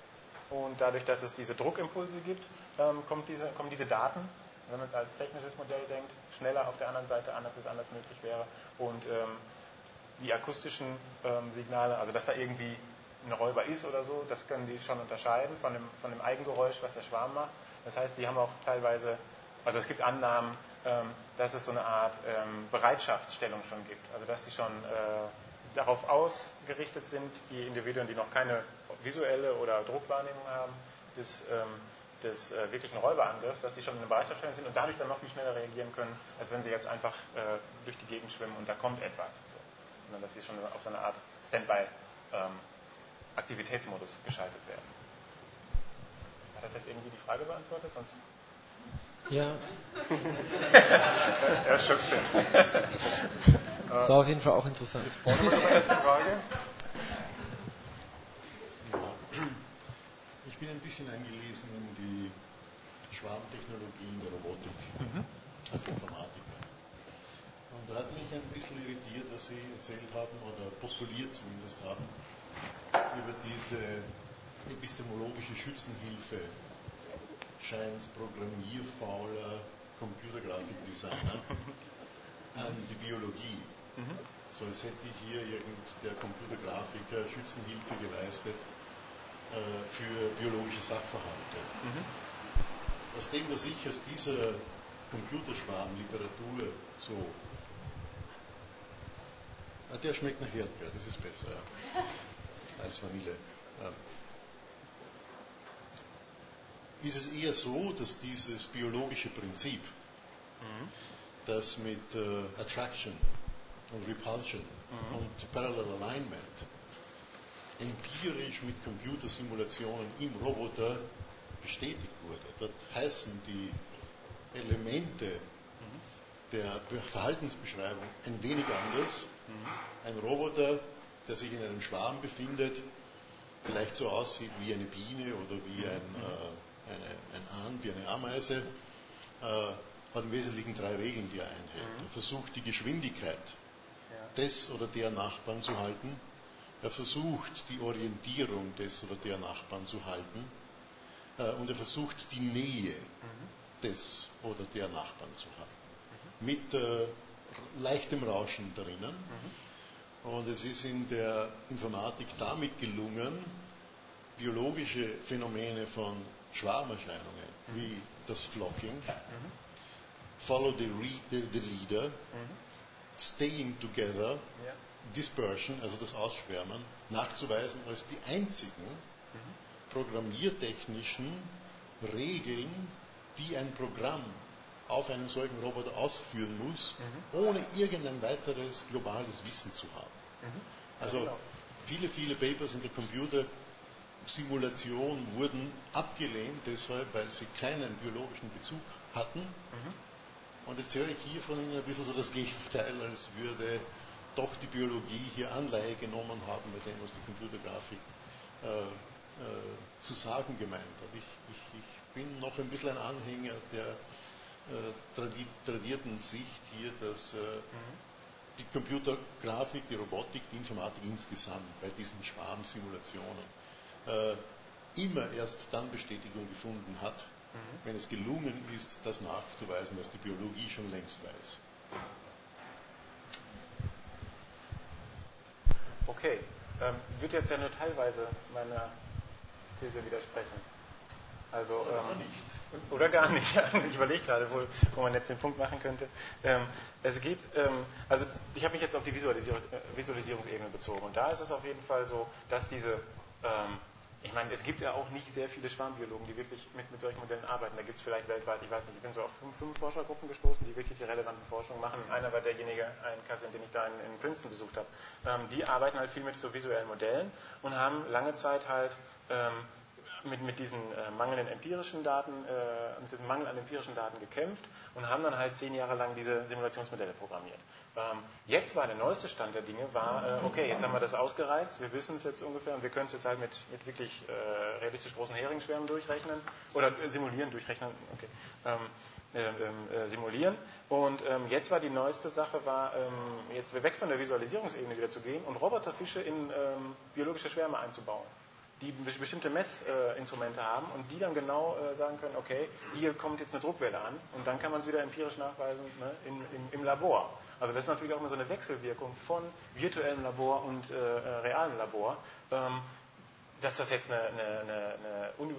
und dadurch, dass es diese Druckimpulse gibt, ähm, kommt diese, kommen diese Daten, wenn man es als technisches Modell denkt, schneller auf der anderen Seite an, als es anders möglich wäre. Und ähm, die akustischen ähm, Signale, also dass da irgendwie ein Räuber ist oder so, das können die schon unterscheiden von dem, von dem Eigengeräusch, was der Schwarm macht. Das heißt, die haben auch teilweise, also es gibt Annahmen, ähm, dass es so eine Art ähm, Bereitschaftsstellung schon gibt. Also dass die schon äh, darauf ausgerichtet sind, die Individuen, die noch keine visuelle oder Druckwahrnehmung haben, des, ähm, des äh, wirklichen Räuberangriffs, dass sie schon in einer Bereitschaftsstellung sind und dadurch dann noch viel schneller reagieren können, als wenn sie jetzt einfach äh, durch die Gegend schwimmen und da kommt etwas. So. Sondern dass sie schon auf so eine Art Standby ähm, Aktivitätsmodus geschaltet werden. Hat das jetzt irgendwie die Frage beantwortet? Sonst ja. Erschöpfend. Das war auf jeden Fall auch interessant. Vorne noch eine Frage? Ja. Ich bin ein bisschen eingelesen in die Schwarmtechnologie in der Robotik mhm. als Informatiker. Und da hat mich ein bisschen irritiert, was Sie erzählt haben, oder postuliert zumindest haben, über diese epistemologische Schützenhilfe scheint programmierfauler Computergrafikdesigner an die Biologie. Mhm. So als hätte hier irgend der Computergrafiker Schützenhilfe geleistet äh, für biologische Sachverhalte. Mhm. Aus dem, was ich aus dieser Computerschwarm-Literatur so ah, der schmeckt nach Erdbeer, das ist besser ja, als Vanille. Ja. Ist es eher so, dass dieses biologische Prinzip, mhm. dass mit äh, Attraction und Repulsion mhm. und Parallel Alignment empirisch mit Computersimulationen im Roboter bestätigt wurde. Dort heißen die Elemente mhm. der Verhaltensbeschreibung ein wenig anders. Mhm. Ein Roboter, der sich in einem Schwarm befindet, vielleicht so aussieht wie eine Biene oder wie ein, äh, eine, ein Ahn, wie eine Ameise, äh, hat im Wesentlichen drei Regeln, die er einhält. Mhm. Er versucht, die Geschwindigkeit ja. des oder der Nachbarn zu halten. Er versucht, die Orientierung des oder der Nachbarn zu halten. Äh, und er versucht, die Nähe mhm. des oder der Nachbarn zu halten. Mhm. Mit äh, leichtem Rauschen drinnen. Mhm. Und es ist in der Informatik damit gelungen, biologische Phänomene von Schwarmerscheinungen, mhm. wie das Flocking, mhm. Follow the, re, the, the Leader, mhm. Staying Together, ja. Dispersion, also das Ausschwärmen, nachzuweisen als die einzigen mhm. programmiertechnischen Regeln, die ein Programm auf einem solchen Roboter ausführen muss, mhm. ohne irgendein weiteres globales Wissen zu haben. Mhm. Also ja, genau. viele, viele Papers in der Computersimulation wurden abgelehnt, deshalb, weil sie keinen biologischen Bezug hatten. Mhm. Und jetzt höre ich hier von Ihnen ein bisschen so das Gegenteil, als würde doch die Biologie hier Anleihe genommen haben mit dem, was die Computergrafik äh, äh, zu sagen gemeint hat. Ich, ich, ich bin noch ein bisschen ein Anhänger der Tradi- tradierten Sicht hier, dass äh, mhm. die Computergrafik, die Robotik, die Informatik insgesamt bei diesen Schwarmsimulationen äh, immer erst dann Bestätigung gefunden hat, mhm. wenn es gelungen ist, das nachzuweisen, was die Biologie schon längst weiß. Okay, ähm, wird jetzt ja nur teilweise meiner These widersprechen. Also, ähm, oder gar nicht. Ich überlege gerade, wo, wo man jetzt den Punkt machen könnte. Ähm, es geht, ähm, also ich habe mich jetzt auf die Visualisierung, äh, Visualisierungsebene bezogen. Und da ist es auf jeden Fall so, dass diese, ähm, ich meine, es gibt ja auch nicht sehr viele Schwarmbiologen, die wirklich mit, mit solchen Modellen arbeiten. Da gibt es vielleicht weltweit, ich weiß nicht, ich bin so auf fünf, fünf Forschergruppen gestoßen, die wirklich die relevanten Forschungen machen. Einer war derjenige, ein Kassel, den ich da in, in Princeton besucht habe. Ähm, die arbeiten halt viel mit so visuellen Modellen und haben lange Zeit halt ähm, mit, mit diesen äh, mangelnden empirischen Daten, äh, mit diesem Mangel an empirischen Daten gekämpft und haben dann halt zehn Jahre lang diese Simulationsmodelle programmiert. Ähm, jetzt war der neueste Stand der Dinge, war, äh, okay, jetzt haben wir das ausgereizt, wir wissen es jetzt ungefähr und wir können es jetzt halt mit, mit wirklich äh, realistisch großen Heringsschwärmen durchrechnen oder äh, simulieren, durchrechnen, okay, ähm, äh, äh, simulieren. Und ähm, jetzt war die neueste Sache, war ähm, jetzt weg von der Visualisierungsebene wieder zu gehen und Roboterfische in ähm, biologische Schwärme einzubauen, die bestimmte Messinstrumente haben und die dann genau äh, sagen können, okay, hier kommt jetzt eine Druckwelle an und dann kann man es wieder empirisch nachweisen, ne, in, in, im Labor. Also das ist natürlich auch immer so eine Wechselwirkung von virtuellem Labor und äh, realem Labor, ähm, dass das jetzt eine, eine, eine, eine un,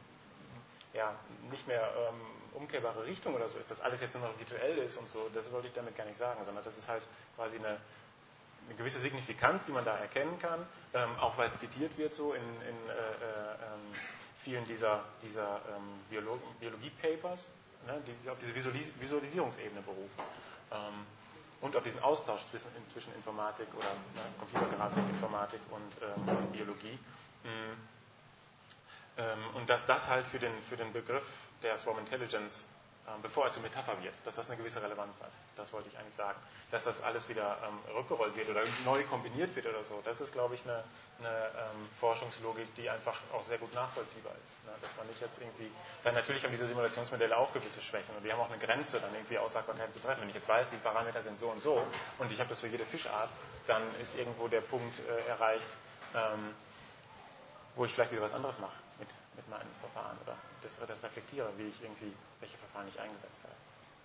ja, nicht mehr ähm, umkehrbare Richtung oder so ist, dass alles jetzt nur noch virtuell ist und so, das wollte ich damit gar nicht sagen, sondern das ist halt quasi eine eine gewisse Signifikanz, die man da erkennen kann, ähm, auch weil es zitiert wird so in, in äh, äh, vielen dieser, dieser ähm, Biolo- Biologie-Papers, ne, die sich auf diese Visualis- Visualisierungsebene berufen. Ähm, und auf diesen Austausch zwischen, zwischen Informatik oder ne, Computergrafik, Informatik und ähm, Biologie. Mhm. Ähm, und dass das halt für den, für den Begriff der Swarm Intelligence, ähm, bevor er zur Metapher wird, dass das eine gewisse Relevanz hat. Das wollte ich eigentlich sagen. Dass das alles wieder ähm, rückgerollt wird oder neu kombiniert wird oder so, das ist, glaube ich, eine, eine ähm, Forschungslogik, die einfach auch sehr gut nachvollziehbar ist. Ne? Dass man nicht jetzt irgendwie, dann natürlich haben diese Simulationsmodelle auch gewisse Schwächen und die haben auch eine Grenze, dann irgendwie Aussagbarkeit zu treffen. Wenn ich jetzt weiß, die Parameter sind so und so und ich habe das für jede Fischart, dann ist irgendwo der Punkt äh, erreicht, ähm, wo ich vielleicht wieder was anderes mache mit, mit meinen Verfahren oder das, das reflektiere, wie ich irgendwie, welche Verfahren ich eingesetzt habe.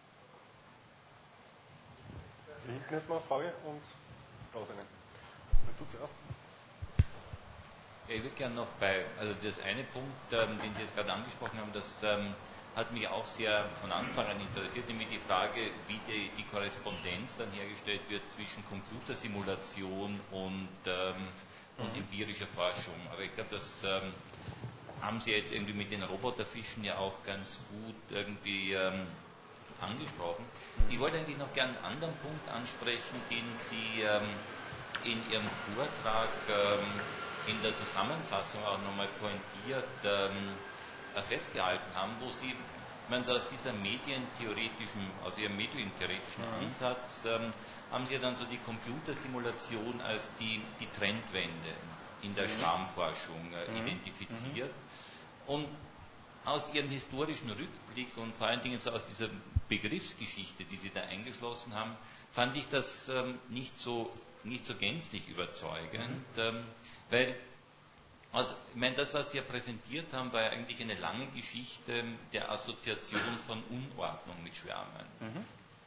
Hier hinten hätten wir eine Frage und rausnehmen. Du zuerst. Ja, ich würde gerne noch bei, also das eine Punkt, ähm, den Sie jetzt gerade angesprochen haben, das ähm, hat mich auch sehr von Anfang an interessiert, nämlich die Frage, wie die, die Korrespondenz dann hergestellt wird zwischen Computersimulation und, ähm, und mhm. empirischer Forschung. Aber ich glaube, das ähm, haben Sie jetzt irgendwie mit den Roboterfischen ja auch ganz gut irgendwie ähm, angesprochen. Ich wollte eigentlich noch gerne einen anderen Punkt ansprechen, den Sie ähm, in Ihrem Vortrag ähm, in der Zusammenfassung auch nochmal pointiert ähm, festgehalten haben, wo Sie, man so aus dieser medientheoretischen, aus Ihrem medientheoretischen mhm. Ansatz, ähm, haben Sie ja dann so die Computersimulation als die, die Trendwende in der mhm. Schwarmforschung äh, mhm. identifiziert. Mhm. Und aus Ihrem historischen Rückblick und vor allen Dingen so aus dieser Begriffsgeschichte, die Sie da eingeschlossen haben, fand ich das ähm, nicht so nicht so gänzlich überzeugend, mhm. ähm, weil also, ich meine, das, was Sie ja präsentiert haben, war ja eigentlich eine lange Geschichte der Assoziation von Unordnung mit Schwärmen. Mhm.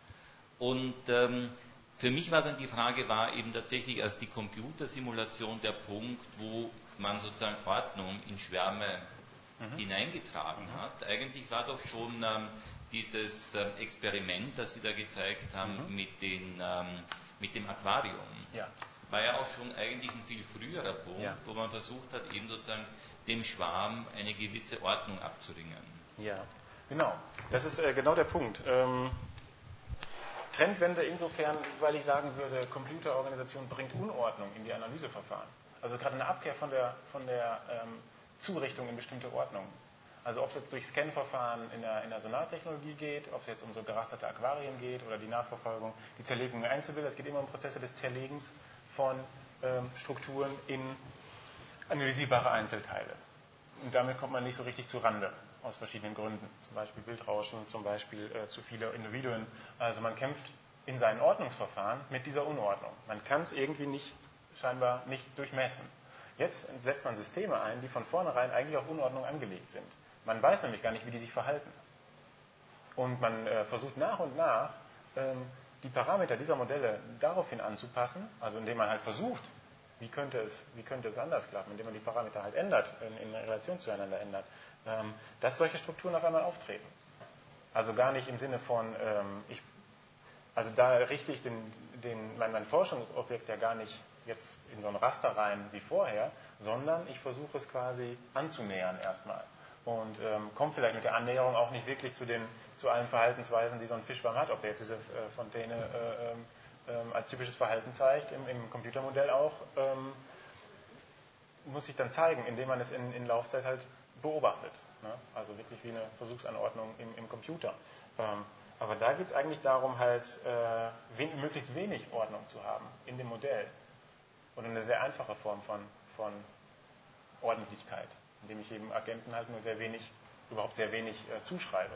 Und ähm, für mich war dann die Frage, war eben tatsächlich als die Computersimulation der Punkt, wo man sozusagen Ordnung in Schwärme mhm. hineingetragen mhm. hat. Eigentlich war doch schon ähm, dieses ähm, Experiment, das Sie da gezeigt haben mhm. mit, den, ähm, mit dem Aquarium. Ja. War ja auch schon eigentlich ein viel früherer Punkt, ja. wo man versucht hat, eben sozusagen dem Schwarm eine gewisse Ordnung abzuringen. Ja, genau. Das ist äh, genau der Punkt. Ähm, Trendwende insofern, weil ich sagen würde, Computerorganisation bringt Unordnung in die Analyseverfahren. Also gerade eine Abkehr von der, von der ähm, Zurichtung in bestimmte Ordnungen. Also ob es jetzt durch Scan-Verfahren in der, in der Sonartechnologie geht, ob es jetzt um so gerasterte Aquarien geht oder die Nachverfolgung, die Zerlegung in Einzelbilder. Es geht immer um Prozesse des Zerlegens von ähm, Strukturen in analysierbare Einzelteile. Und damit kommt man nicht so richtig zu Rande, aus verschiedenen Gründen. Zum Beispiel Bildrauschen, zum Beispiel äh, zu viele Individuen. Also man kämpft in seinen Ordnungsverfahren mit dieser Unordnung. Man kann es irgendwie nicht, scheinbar nicht durchmessen. Jetzt setzt man Systeme ein, die von vornherein eigentlich auf Unordnung angelegt sind. Man weiß nämlich gar nicht, wie die sich verhalten. Und man äh, versucht nach und nach, ähm, die Parameter dieser Modelle daraufhin anzupassen, also indem man halt versucht, wie könnte es, wie könnte es anders klappen, indem man die Parameter halt ändert, in, in Relation zueinander ändert, ähm, dass solche Strukturen auf einmal auftreten. Also gar nicht im Sinne von, ähm, ich, also da richte ich den, den, mein, mein Forschungsobjekt ja gar nicht jetzt in so ein Raster rein wie vorher, sondern ich versuche es quasi anzunähern erstmal. Und ähm, kommt vielleicht mit der Annäherung auch nicht wirklich zu, den, zu allen Verhaltensweisen, die so ein Fischschwarm hat, ob der jetzt diese äh, Fontäne äh, ähm, als typisches Verhalten zeigt, im, im Computermodell auch, ähm, muss sich dann zeigen, indem man es in, in Laufzeit halt beobachtet. Ne? Also wirklich wie eine Versuchsanordnung im, im Computer. Ähm, aber da geht es eigentlich darum, halt äh, wen, möglichst wenig Ordnung zu haben in dem Modell. Oder eine sehr einfache Form von, von Ordentlichkeit, indem ich eben Agenten halt nur sehr wenig, überhaupt sehr wenig äh, zuschreibe.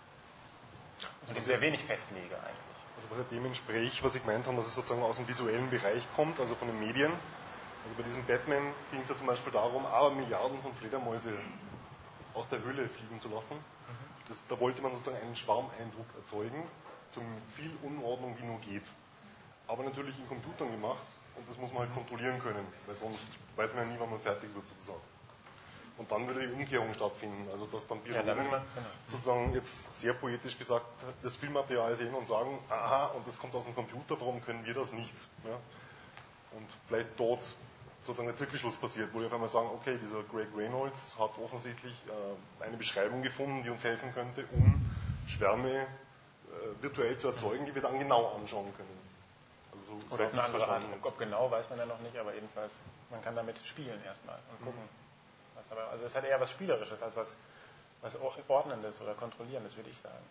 Also sehr wenig festlege eigentlich. Also was ja dem entspricht, was ich gemeint habe, dass es sozusagen aus dem visuellen Bereich kommt, also von den Medien. Also bei diesem Batman ging es ja zum Beispiel darum, aber Milliarden von Fledermäuse aus der Höhle fliegen zu lassen. Mhm. Das, da wollte man sozusagen einen Schwarmeindruck erzeugen, so viel Unordnung wie nur geht. Aber natürlich in Computern gemacht und das muss man halt kontrollieren können, weil sonst weiß man ja nie, wann man fertig wird sozusagen. Und dann würde die Umkehrung stattfinden, also dass dann Biologen ja, dann man, genau. sozusagen jetzt sehr poetisch gesagt das Filmmaterial sehen und sagen, aha, und das kommt aus dem Computer, warum können wir das nicht? Ja? Und vielleicht dort sozusagen der Zirkelschluss passiert, wo wir auf einmal sagen, okay, dieser Greg Reynolds hat offensichtlich äh, eine Beschreibung gefunden, die uns helfen könnte, um Schwärme äh, virtuell zu erzeugen, die wir dann genau anschauen können. Also so Oder eine andere Art, ob genau, weiß man ja noch nicht, aber jedenfalls, man kann damit spielen erstmal und gucken. Mhm. Was aber, also es hat eher was Spielerisches als was, was Ordnendes oder Kontrollierendes, würde ich sagen.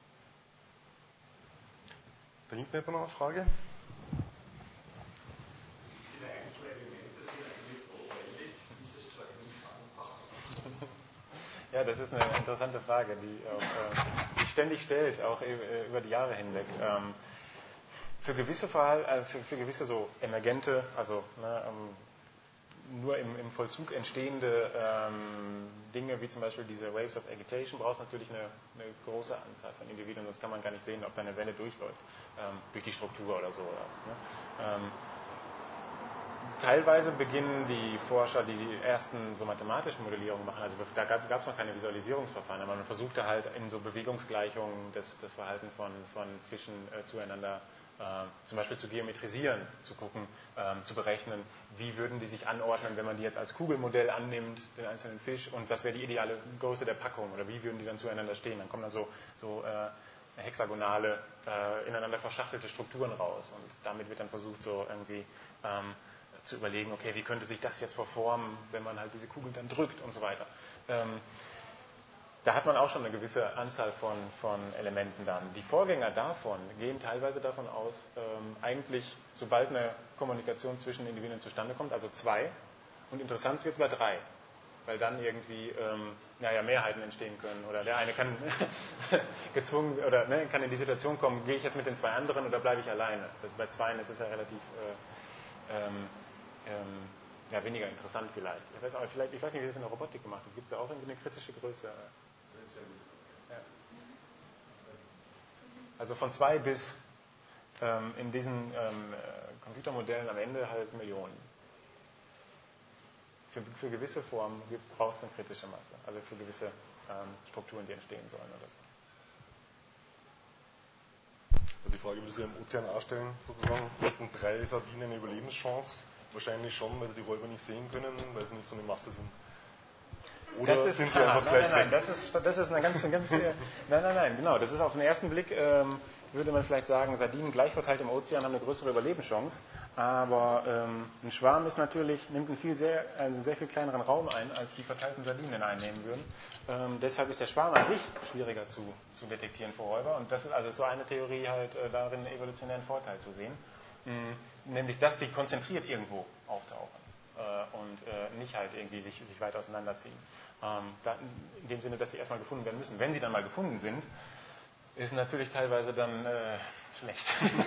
Da hinten hätte man noch eine Frage. Ja, das ist eine interessante Frage, die auch, äh, sich ständig stellt, auch äh, über die Jahre hinweg. Ähm, für gewisse Verhal- äh, für, für gewisse so emergente, also ne, ähm, nur im, im Vollzug entstehende ähm, Dinge, wie zum Beispiel diese Waves of Agitation, brauchst natürlich eine, eine große Anzahl von Individuen, sonst kann man gar nicht sehen, ob da eine Welle durchläuft, ähm, durch die Struktur oder so. Oder, ne? ähm, teilweise beginnen die Forscher, die die ersten so mathematischen Modellierungen machen, also da gab es noch keine Visualisierungsverfahren, aber man versuchte halt in so Bewegungsgleichungen das, das Verhalten von, von Fischen äh, zueinander äh, zum Beispiel zu geometrisieren, zu gucken, ähm, zu berechnen, wie würden die sich anordnen, wenn man die jetzt als Kugelmodell annimmt, den einzelnen Fisch, und was wäre die ideale Größe der Packung oder wie würden die dann zueinander stehen. Dann kommen dann so, so äh, hexagonale, äh, ineinander verschachtelte Strukturen raus. Und damit wird dann versucht, so irgendwie ähm, zu überlegen, okay, wie könnte sich das jetzt verformen, wenn man halt diese Kugel dann drückt und so weiter. Ähm, da hat man auch schon eine gewisse Anzahl von, von Elementen dann. Die Vorgänger davon gehen teilweise davon aus, ähm, eigentlich, sobald eine Kommunikation zwischen Individuen zustande kommt, also zwei, und interessant wird es bei drei, weil dann irgendwie ähm, naja, Mehrheiten entstehen können. Oder der eine kann gezwungen oder ne, kann in die Situation kommen, gehe ich jetzt mit den zwei anderen oder bleibe ich alleine. Das bei zweien ist es ja relativ äh, ähm, ähm, ja, weniger interessant vielleicht. Ich weiß, aber vielleicht. Ich weiß nicht, wie das in der Robotik gemacht wird. Gibt es da auch irgendwie eine kritische Größe? Ja. Also von zwei bis ähm, in diesen ähm, Computermodellen am Ende halt Millionen. Für, für gewisse Formen braucht es eine kritische Masse, also für gewisse ähm, Strukturen, die entstehen sollen oder so. Also die Frage würde sich im Ozean auch stellen, sozusagen, hätten drei Sardinen eine Überlebenschance? Wahrscheinlich schon, weil sie die Räuber nicht sehen können, weil sie nicht so eine Masse sind. Oder das ist, sind sie ah, einfach nein, gleich nein, nein, weg? das ist, das ist eine ganz, ganz nein, nein, nein, genau, das ist auf den ersten Blick, ähm, würde man vielleicht sagen, Sardinen gleich verteilt im Ozean haben eine größere Überlebenschance, aber ähm, ein Schwarm ist natürlich, nimmt einen, viel sehr, einen sehr viel kleineren Raum ein, als die verteilten Sardinen einnehmen würden. Ähm, deshalb ist der Schwarm an sich schwieriger zu, zu detektieren vor Räuber, und das ist also so eine Theorie halt äh, darin, einen evolutionären Vorteil zu sehen, ähm, nämlich, dass sie konzentriert irgendwo auftauchen. Und äh, nicht halt irgendwie sich, sich weit auseinanderziehen. Ähm, da, in dem Sinne, dass sie erstmal gefunden werden müssen. Wenn sie dann mal gefunden sind, ist natürlich teilweise dann äh, schlecht.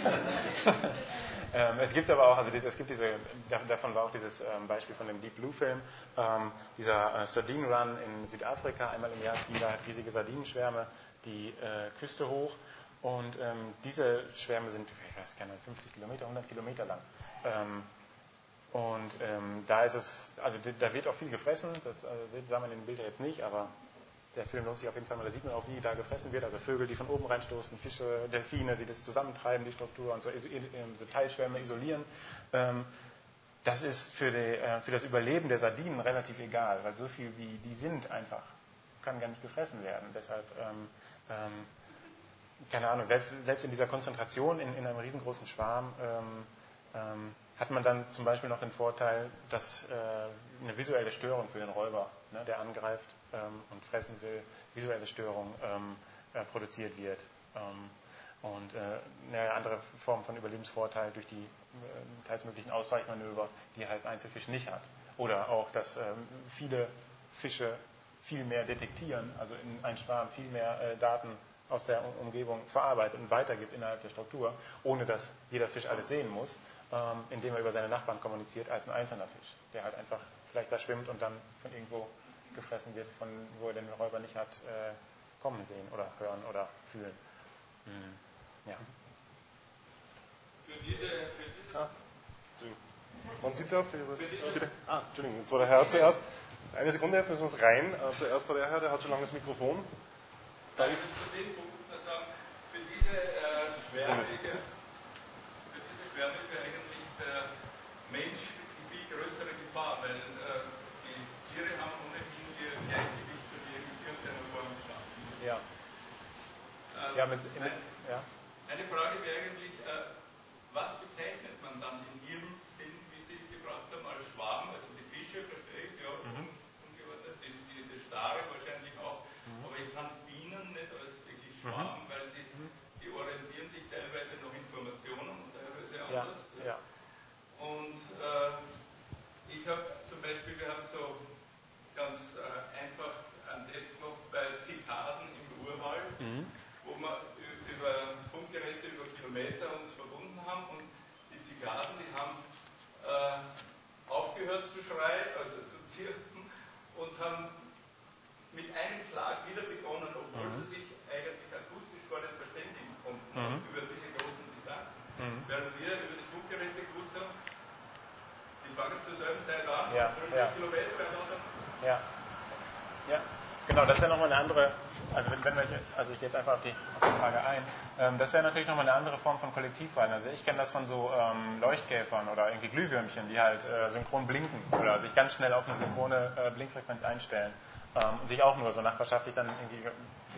ähm, es gibt aber auch, also diese, es gibt diese, davon war auch dieses ähm, Beispiel von dem Deep Blue Film, ähm, dieser äh, Sardine Run in Südafrika, einmal im Jahr ziehen da halt riesige Sardinenschwärme die äh, Küste hoch, und ähm, diese Schwärme sind, ich weiß gar nicht, fünfzig Kilometer, hundert Kilometer lang. Ähm, Und ähm, da ist es, also da wird auch viel gefressen, das äh, sah man in den Bildern jetzt nicht, aber der Film lohnt sich auf jeden Fall mal, da sieht man auch, wie da gefressen wird, also Vögel, die von oben reinstoßen, Fische, Delfine, die das zusammentreiben, die Struktur und so, so Teilschwärme isolieren. Ähm, das ist für, die, äh, für das Überleben der Sardinen relativ egal, weil so viel wie die sind einfach, kann gar nicht gefressen werden. Deshalb, ähm, ähm, keine Ahnung, selbst, selbst in dieser Konzentration in, in einem riesengroßen Schwarm, ähm, ähm, hat man dann zum Beispiel noch den Vorteil, dass äh, eine visuelle Störung für den Räuber, ne, der angreift ähm, und fressen will, visuelle Störung ähm, äh, produziert wird. Ähm, und äh, eine andere Form von Überlebensvorteil durch die äh, teils möglichen Ausweichmanöver, die halt ein Einzelfisch nicht hat. Oder auch, dass ähm, viele Fische viel mehr detektieren, also in ein Schwarm viel mehr äh, Daten aus der Umgebung verarbeitet und weitergibt innerhalb der Struktur, ohne dass jeder Fisch alles sehen muss, ähm, indem er über seine Nachbarn kommuniziert, als ein einzelner Fisch, der halt einfach vielleicht da schwimmt und dann von irgendwo gefressen wird, von wo er den Räuber nicht hat äh, kommen sehen oder hören oder fühlen. Mhm. Ja. Für diese, für diese Ah, wann sieht es aus? Bitte? Ah, Entschuldigung, jetzt war der Herr zuerst. Eine Sekunde, jetzt müssen wir uns rein. Äh, zuerst war der Herr, der hat schon lange das Mikrofon. Dann zu dem Punkt muss man sagen, für diese äh, Schwärme ist ja, für diese Schwärme ist ja eigentlich der Mensch die viel größere Gefahr, weil äh, die Tiere haben ohnehin ihr Gleichgewicht schon in irgendeiner Form geschaffen. Ja. Ähm, Ja, mit, mit, ja. Eine Frage wäre eigentlich, äh, was bezeichnet man dann in Ihrem Sinn, wie Sie es gebracht haben, als Schwarm? Also die Fische verstehe ich, ja, Mhm. ungeordnet, die, diese Stare wahrscheinlich auch, mhm. aber ich kann Bienen nicht als wirklich Schwarm, mhm. weil die, die orientieren sich teilweise noch Informationen und teilweise anders. Ja, ja. Und äh, ich habe zum Beispiel, wir haben so ganz äh, einfach einen Test gemacht bei Zikaden im Urwald, mhm. wo wir über Funkgeräte über Kilometer uns verbunden haben, und die Zikaden, die haben äh, aufgehört zu schreien, also zu zirpen, und haben mit einem Schlag wieder begonnen, obwohl mhm. sie sich eigentlich akustisch gar nicht verständigen konnten, mhm. über diese großen Distanzen. Mhm. Während wir über die Funkgeräte gewusst haben, die fangen zur selben Zeit an, ja, fünfzig ja. Kilometer weiter. Ja. Ja, genau, das wäre nochmal eine andere, also wenn, wenn wir, also ich gehe jetzt einfach auf die, auf die Frage ein, ähm, das wäre natürlich nochmal eine andere Form von Kollektivverhalten. Also ich kenne das von so ähm, Leuchtkäfern oder irgendwie Glühwürmchen, die halt äh, synchron blinken oder sich ganz schnell auf eine synchrone äh, Blinkfrequenz einstellen ähm, und sich auch nur so nachbarschaftlich dann irgendwie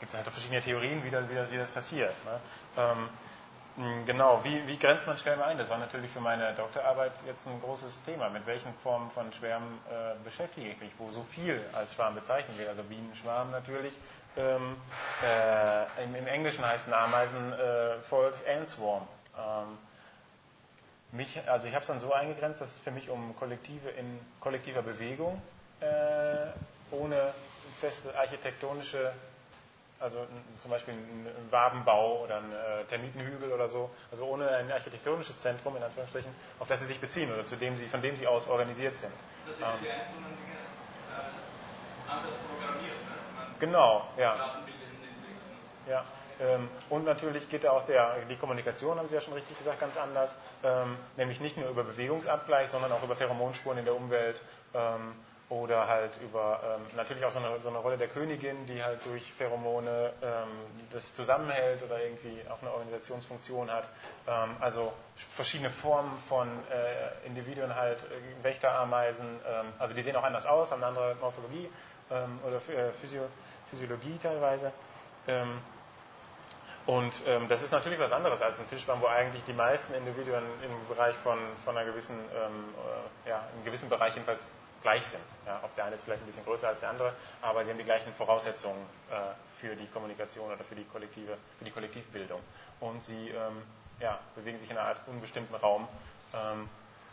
gibt es halt verschiedene Theorien, wie das, wie das, wie das passiert. Ne? Ähm, Genau, wie, wie grenzt man Schwärme ein? Das war natürlich für meine Doktorarbeit jetzt ein großes Thema. Mit welchen Formen von Schwärmen äh, beschäftige ich mich, wo so viel als Schwarm bezeichnet wird? Also Bienenschwarm natürlich. Ähm, äh, im, Im Englischen heißt ein Ameisenvolk äh, Ant Swarm. Ähm, mich, also ich habe es dann so eingegrenzt, dass es für mich um Kollektive in kollektiver Bewegung äh, ohne feste architektonische, also zum Beispiel ein Wabenbau oder ein äh, Termitenhügel oder so, also ohne ein architektonisches Zentrum, in Anführungsstrichen, auf das sie sich beziehen oder zu dem sie, von dem sie aus organisiert sind. Das sind die einzelnen Dinge äh, anders programmiert, ne? Man genau, ja. Datenbilder hinlegt. Ja. Ähm, und natürlich geht da auch der, die Kommunikation, haben Sie ja schon richtig gesagt, ganz anders, ähm, nämlich nicht nur über Bewegungsabgleich, sondern auch über Pheromonspuren in der Umwelt. Ähm, Oder halt über ähm, natürlich auch so eine, so eine Rolle der Königin, die halt durch Pheromone ähm, das zusammenhält oder irgendwie auch eine Organisationsfunktion hat. Ähm, also verschiedene Formen von äh, Individuen halt, äh, Wächterameisen, ähm, also die sehen auch anders aus, haben eine andere Morphologie ähm, oder äh, Physio, Physiologie teilweise. Ähm, und ähm, das ist natürlich was anderes als ein Fischschwarm, wo eigentlich die meisten Individuen im Bereich von, von einer gewissen, ähm, äh, ja, im gewissen Bereich jedenfalls gleich sind. Ja, ob der eine ist vielleicht ein bisschen größer als der andere, aber sie haben die gleichen Voraussetzungen äh, für die Kommunikation oder für die kollektive, für die Kollektivbildung. Und sie ähm, ja, bewegen sich in einer Art unbestimmten Raum ähm,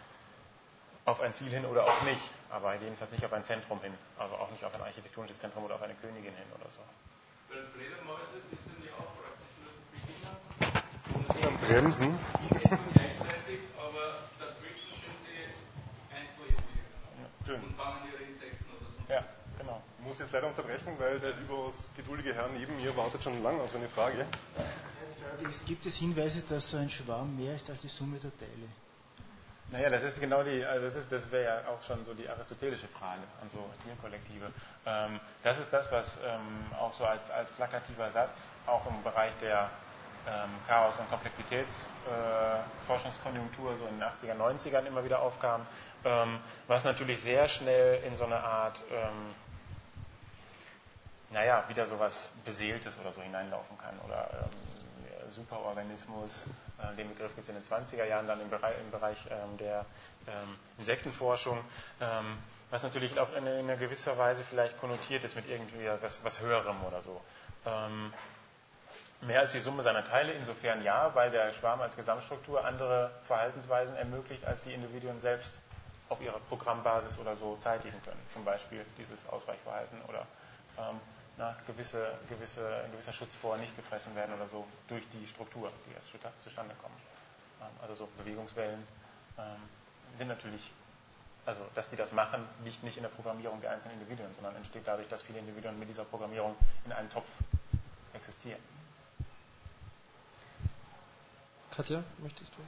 auf ein Ziel hin oder auch nicht, aber jedenfalls nicht auf ein Zentrum hin, also auch nicht auf ein architektonisches Zentrum oder auf eine Königin hin oder so. Bei den Fledermäusen sind ja auch praktisch nur Beginner. Sie sind am Bremsen. Die sind gleichzeitig, aber dazwischen sind die Einzelindividuen. Und fangen ihre Insekten oder so. Ja, genau. Ich muss jetzt leider unterbrechen, weil der überaus geduldige Herr neben mir wartet schon lange auf seine Frage. Die Frage ist, gibt es Hinweise, dass so ein Schwarm mehr ist als die Summe der Teile? Naja, das ist genau die, also das, ist, das wäre ja auch schon so die aristotelische Frage an so Tierkollektive. Ähm, das ist das, was ähm, auch so als, als plakativer Satz auch im Bereich der ähm, Chaos- und Komplexitätsforschungskonjunktur äh, so in den achtziger, neunzigern immer wieder aufkam, ähm, was natürlich sehr schnell in so eine Art, ähm, naja, wieder so was Beseeltes oder so hineinlaufen kann oder ähm, Superorganismus, äh, den Begriff gibt es in den zwanziger Jahren dann im Bereich, im Bereich ähm, der ähm, Insektenforschung, ähm, was natürlich auch in, in einer gewisser Weise vielleicht konnotiert ist mit irgendwie was, was Höherem oder so. Ähm, mehr als die Summe seiner Teile, insofern ja, weil der Schwarm als Gesamtstruktur andere Verhaltensweisen ermöglicht, als die Individuen selbst auf ihrer Programmbasis oder so zeitigen können. Zum Beispiel dieses Ausweichverhalten oder ähm, na, gewisse, gewisse, ein gewisser Schutz vor nicht gefressen werden oder so durch die Struktur, die erst zustande kommen. Ähm, also so Bewegungswellen ähm, sind natürlich, also dass die das machen, liegt nicht in der Programmierung der einzelnen Individuen, sondern entsteht dadurch, dass viele Individuen mit dieser Programmierung in einem Topf existieren. Katja, möchtest du?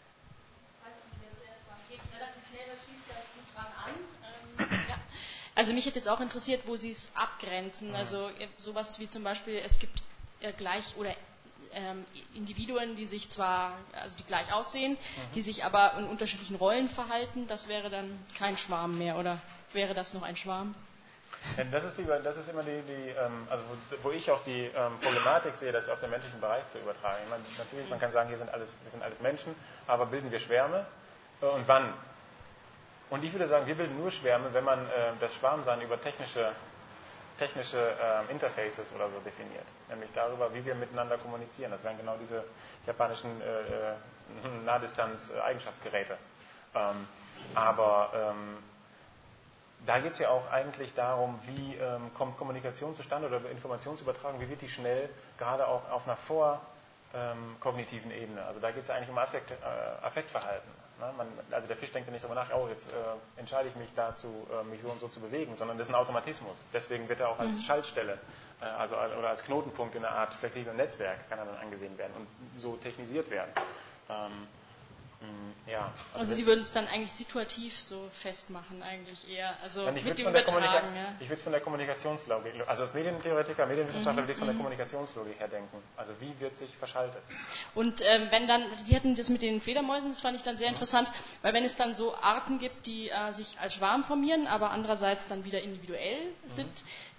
Geht relativ schnell, das schließt ganz gut dran an. Ähm, ja. Also mich hätte jetzt auch interessiert, wo Sie es abgrenzen. Also sowas wie zum Beispiel, es gibt äh, gleich oder ähm, Individuen, die sich zwar, also die gleich aussehen, mhm. die sich aber in unterschiedlichen Rollen verhalten. Das wäre dann kein Schwarm mehr, oder wäre das noch ein Schwarm? Ja, das, ist die, das ist immer die, die ähm, also wo, wo ich auch die ähm, Problematik sehe, das auf den menschlichen Bereich zu übertragen. Ich meine, natürlich, man kann sagen, hier sind alles, wir sind alles Menschen, aber bilden wir Schwärme? Äh, und wann? Und ich würde sagen, wir bilden nur Schwärme, wenn man äh, das Schwarmsein über technische, technische äh, Interfaces oder so definiert. Nämlich darüber, wie wir miteinander kommunizieren. Das wären genau diese japanischen äh, äh, Nahdistanz-Eigenschaftsgeräte. Ähm, aber ähm, da geht es ja auch eigentlich darum, wie ähm, kommt Kommunikation zustande oder Informationsübertragung, wie wird die schnell, gerade auch auf einer vorkognitiven ähm, Ebene. Also da geht es ja eigentlich um Affekt, äh, Affektverhalten. Ne? Man, also der Fisch denkt ja nicht darüber nach, oh, jetzt äh, entscheide ich mich dazu, äh, mich so und so zu bewegen, sondern das ist ein Automatismus. Deswegen wird er auch als mhm. Schaltstelle äh, also, oder als Knotenpunkt in einer Art flexiblen Netzwerk kann er dann angesehen werden und so technisiert werden. Ähm, Ja, also, also Sie würden es dann eigentlich situativ so festmachen, eigentlich eher, also ich mit dem Übertragen. Ja. Ich würde es von der Kommunikationslogik, also als Medientheoretiker, Medienwissenschaftler, mhm. würde ich es von der Kommunikationslogik her denken. Also wie wird sich verschaltet? Und ähm, wenn dann, Sie hatten das mit den Fledermäusen, das fand ich dann sehr mhm. interessant, weil wenn es dann so Arten gibt, die äh, sich als Schwarm formieren, aber andererseits dann wieder individuell sind, mhm.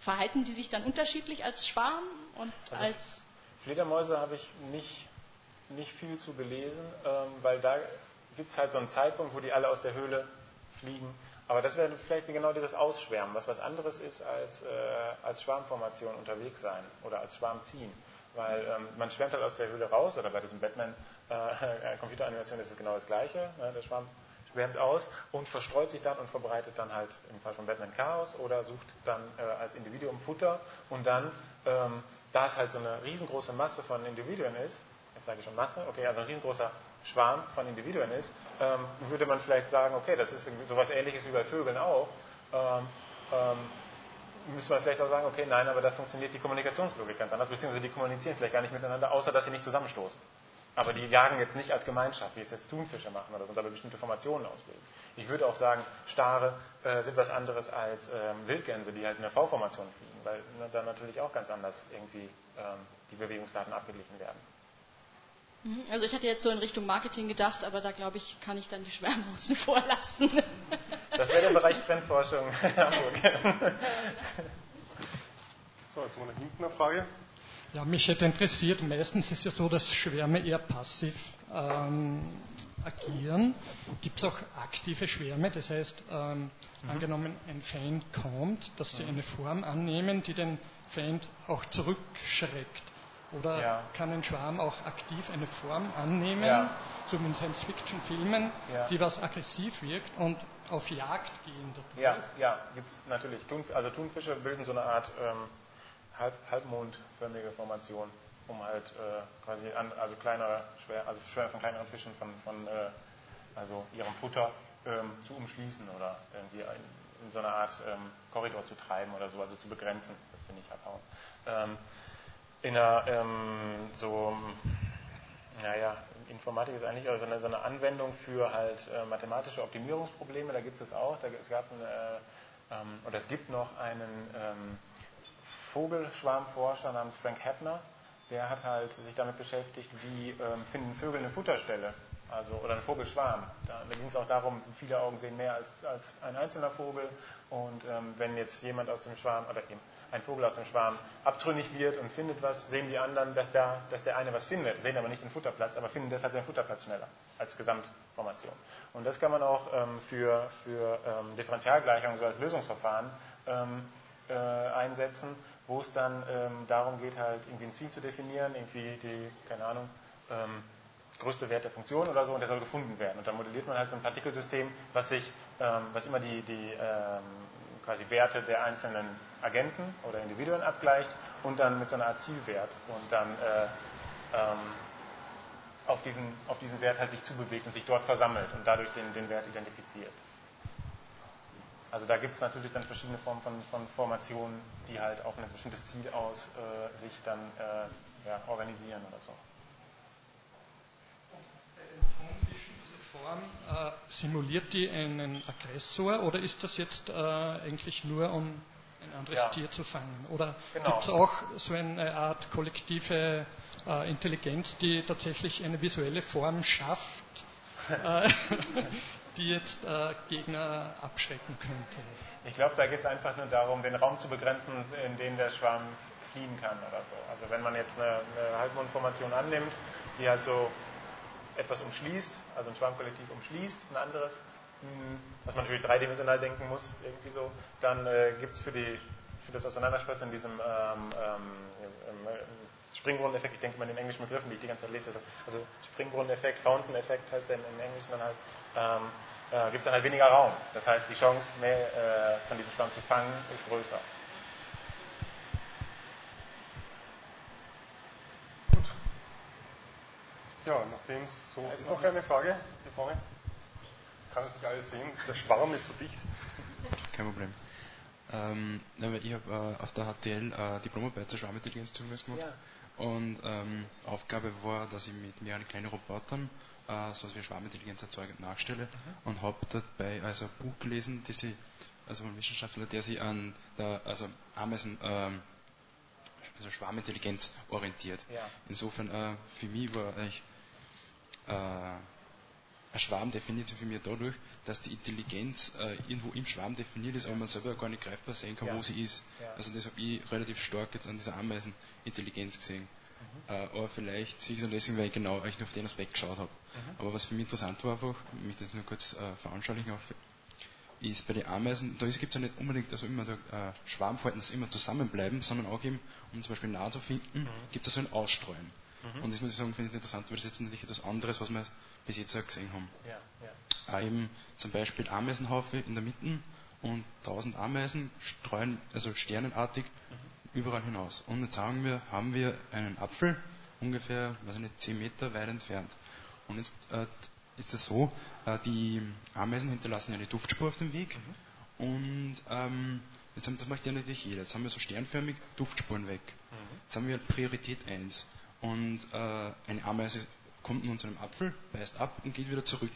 verhalten die sich dann unterschiedlich als Schwarm und also als... Fledermäuse habe ich nicht, nicht viel zu gelesen, ähm, weil da gibt es halt so einen Zeitpunkt, wo die alle aus der Höhle fliegen. Aber das wäre vielleicht genau dieses Ausschwärmen, was was anderes ist als, äh, als Schwarmformation unterwegs sein oder als Schwarm ziehen. Weil ähm, man schwärmt halt aus der Höhle raus, oder bei diesem Batman-Computeranimation äh, ist es genau das Gleiche. Ne? Der Schwarm schwärmt aus und verstreut sich dann und verbreitet dann halt im Fall von Batman Chaos oder sucht dann äh, als Individuum Futter und dann, ähm, da es halt so eine riesengroße Masse von Individuen ist, jetzt sage ich schon Masse, okay, also ein riesengroßer Schwarm von Individuen ist, ähm, würde man vielleicht sagen, okay, das ist sowas Ähnliches wie bei Vögeln auch. Ähm, ähm, müsste man vielleicht auch sagen, okay, nein, aber da funktioniert die Kommunikationslogik ganz anders, beziehungsweise die kommunizieren vielleicht gar nicht miteinander, außer dass sie nicht zusammenstoßen. Aber die jagen jetzt nicht als Gemeinschaft, wie es jetzt Thunfische machen oder so, und dabei bestimmte Formationen ausbilden. Ich würde auch sagen, Stare äh, sind was anderes als ähm, Wildgänse, die halt in der V-Formation fliegen, weil ne, da natürlich auch ganz anders irgendwie ähm, die Bewegungsdaten abgeglichen werden. Also ich hatte jetzt so in Richtung Marketing gedacht, aber da glaube ich, kann ich dann die Schwärme außen vor lassen. Das wäre der Bereich Trendforschung Hamburg. So, jetzt mal nach hinten eine Frage. Ja, mich hätte interessiert, meistens ist ja so, dass Schwärme eher passiv ähm, agieren. Gibt es auch aktive Schwärme, das heißt, ähm, mhm. angenommen ein Feind kommt, dass sie mhm. eine Form annehmen, die den Feind auch zurückschreckt. Oder ja. kann ein Schwarm auch aktiv eine Form annehmen, ja. so wie in Science-Fiction-Filmen, ja. die was aggressiv wirkt und auf Jagd gehen dadurch? Ja, ja, gibt es natürlich. Also Thunfische bilden so eine Art ähm, halb, halbmondförmige Formation, um halt äh, quasi an, also kleinere, schwer, also Schwärme von kleineren Fischen von, von äh, also ihrem Futter ähm, zu umschließen oder irgendwie in, in so eine Art ähm, Korridor zu treiben oder so, also zu begrenzen, dass sie nicht abhauen. Ähm, In einer ähm, so, naja, Informatik ist eigentlich also eine, so eine Anwendung für halt äh, mathematische Optimierungsprobleme, da gibt es auch, da, es gab eine, äh, ähm, oder es gibt noch einen ähm, Vogelschwarmforscher namens Frank Hepner, der hat halt sich damit beschäftigt, wie ähm, finden Vögel eine Futterstelle, also oder ein Vogelschwarm. Da, da ging es auch darum, viele Augen sehen mehr als, als ein einzelner Vogel und ähm, wenn jetzt jemand aus dem Schwarm, oder eben ein Vogel aus dem Schwarm abtrünnig wird und findet was, sehen die anderen, dass, da, dass der eine was findet, sehen aber nicht den Futterplatz, aber finden deshalb den Futterplatz schneller als Gesamtformation. Und das kann man auch ähm, für, für ähm, Differentialgleichungen so als Lösungsverfahren ähm, äh, einsetzen, wo es dann ähm, darum geht, halt irgendwie ein Ziel zu definieren, irgendwie die, keine Ahnung, ähm, größte Wert der Funktion oder so, und der soll gefunden werden. Und dann modelliert man halt so ein Partikelsystem, was sich, ähm, was immer die, die ähm, quasi Werte der einzelnen Agenten oder Individuen abgleicht und dann mit so einer Art Zielwert und dann äh, ähm, auf, diesen, auf diesen Wert halt sich zubewegt und sich dort versammelt und dadurch den, den Wert identifiziert. Also da gibt es natürlich dann verschiedene Formen von, von Formationen, die halt auf ein bestimmtes Ziel aus äh, sich dann äh, ja, organisieren oder so. Form, äh, simuliert die einen Aggressor oder ist das jetzt äh, eigentlich nur, um ein anderes ja. Tier zu fangen? Oder genau. gibt es auch so eine Art kollektive äh, Intelligenz, die tatsächlich eine visuelle Form schafft, äh, die jetzt äh, Gegner abschrecken könnte? Ich glaube, da geht es einfach nur darum, den Raum zu begrenzen, in den der Schwarm fliehen kann oder so. Also wenn man jetzt eine, eine Halbmondformation annimmt, die halt so etwas umschließt, also ein Schwarmkollektiv umschließt, ein anderes, was man natürlich dreidimensional denken muss, irgendwie so, dann äh, gibt es für, für das Auseinanderspressen in diesem ähm, ähm, Springbrunnen-Effekt, ich denke mal in den englischen Begriffen, die ich die ganze Zeit lese, also, also Springbrunnen-Effekt, Fountain-Effekt heißt der im Englischen dann halt, ähm, äh, gibt es dann halt weniger Raum. Das heißt, die Chance, mehr äh, von diesem Schwarm zu fangen, ist größer. Ja, nachdem es so ist, noch eine Frage hier vorne. Ich kann es nicht alles sehen, der Schwarm ist so dicht. Kein Problem. Ähm, ich habe äh, auf der H T L äh, Diplomarbeit zur Schwarmintelligenz zumindest gemacht. Ja. Und ähm, Aufgabe war, dass ich mit mehreren kleinen Robotern äh, so wie Schwarmintelligenz erzeuge und nachstelle. Mhm. Und habe dabei also ein Buch gelesen, das ich, also ein Wissenschaftler, der sich an der, also Ameisen ähm, also Schwarmintelligenz orientiert. Ja. Insofern äh, für mich war eigentlich Äh, ein Schwarm definiert sich für mich dadurch, dass die Intelligenz äh, irgendwo im Schwarm definiert ist, aber man selber gar nicht greifbar sehen kann, ja. wo sie ist. Ja. Also das habe ich relativ stark jetzt an dieser Ameisenintelligenz gesehen. Mhm. Äh, aber vielleicht sehe ich es deswegen, weil ich genau eigentlich nur auf den Aspekt geschaut habe. Mhm. Aber was für mich interessant war einfach, ich möchte jetzt nur kurz äh, veranschaulichen, ist bei den Ameisen, da gibt es ja nicht unbedingt, also immer der äh, Schwarmverhalten, dass immer zusammenbleiben, sondern auch eben, um zum Beispiel Nahrung zu finden, mhm. gibt es so ein Ausstreuen. Mhm. Und das muss ich sagen, finde ich interessant, weil das ist jetzt natürlich etwas anderes, was wir bis jetzt auch gesehen haben. Ja, ja. Äh, eben zum Beispiel Ameisenhaufe in der Mitte und tausend Ameisen streuen, also sternenartig, mhm. überall hinaus. Und jetzt sagen wir, haben wir einen Apfel, ungefähr, weiß ich nicht, zehn Meter weit entfernt. Und jetzt äh, ist es so, äh, die Ameisen hinterlassen eine Duftspur auf dem Weg. Mhm. Und ähm, jetzt haben, das macht ja natürlich jeder. Jetzt haben wir so sternförmig Duftspuren weg. Mhm. Jetzt haben wir Priorität eins. Und äh, eine Ameise kommt nun zu einem Apfel, beißt ab und geht wieder zurück.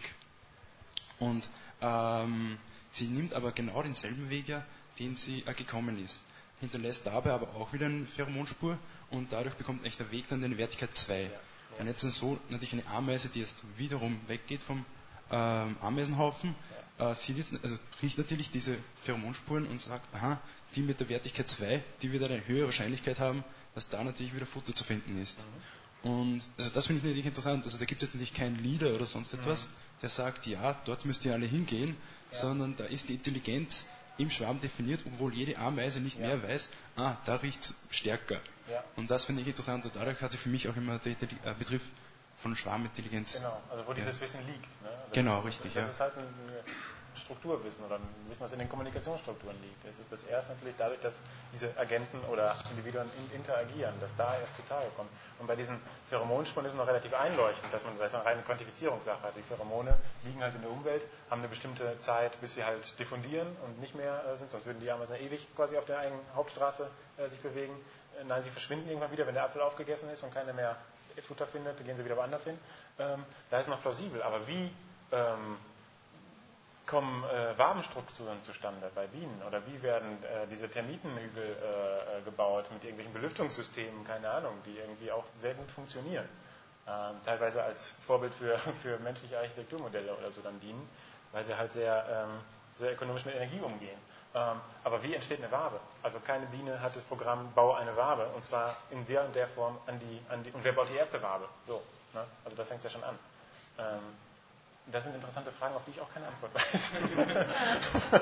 Und ähm, sie nimmt aber genau denselben Weg, ja, den sie äh, gekommen ist. Hinterlässt dabei aber auch wieder eine Pheromonspur und dadurch bekommt echt der Weg dann eine Wertigkeit zwei. Ja, ja. Und jetzt ist es so, natürlich eine Ameise, die jetzt wiederum weggeht vom ähm, Ameisenhaufen, ja. äh, sieht jetzt, also riecht natürlich diese Pheromonspuren und sagt, aha, die mit der Wertigkeit zwei, die wird eine höhere Wahrscheinlichkeit haben, dass da natürlich wieder Futter zu finden ist. Mhm. Und also das finde ich natürlich interessant. Also da gibt es natürlich keinen Leader oder sonst etwas, mhm. der sagt, ja, dort müsst ihr alle hingehen, ja. sondern da ist die Intelligenz im Schwarm definiert, obwohl jede Ameise nicht ja. mehr weiß, ah, da riecht es stärker. Ja. Und das finde ich interessant und dadurch hat sich für mich auch immer der, der, der Begriff von Schwarmintelligenz. Genau, also wo ja. dieses Wissen liegt. Ne? Das genau, ist, richtig. Das ja. ist halt ein Strukturwissen oder ein Wissen, was in den Kommunikationsstrukturen liegt. Das ist das erst natürlich dadurch, dass diese Agenten oder Individuen interagieren, dass da erst zutage kommt. Und bei diesen Pheromonspuren ist es noch relativ einleuchtend, dass man, das ist eine reine Quantifizierungssache hat. Die Pheromone liegen halt in der Umwelt, haben eine bestimmte Zeit, bis sie halt diffundieren und nicht mehr äh, sind, sonst würden die Ameisen ja ewig quasi auf der eigenen Hauptstraße äh, sich bewegen. Äh, nein, sie verschwinden irgendwann wieder, wenn der Apfel aufgegessen ist und keiner mehr Futter findet, dann gehen sie wieder woanders hin. Ähm, da ist noch plausibel, aber wie ähm, kommen äh, Wabenstrukturen zustande bei Bienen oder wie werden äh, diese Termitenhügel äh, gebaut mit irgendwelchen Belüftungssystemen, keine Ahnung, die irgendwie auch sehr gut funktionieren, äh, teilweise als Vorbild für, für menschliche Architekturmodelle oder so dann dienen, weil sie halt sehr, ähm, sehr ökonomisch mit Energie umgehen. Ähm, aber wie entsteht eine Wabe? Also keine Biene hat das Programm, bau eine Wabe und zwar in der und der Form an die, an die und wer baut die erste Wabe? So, ne? Also da fängt es ja schon an. Ähm, Das sind interessante Fragen, auf die ich auch keine Antwort weiß.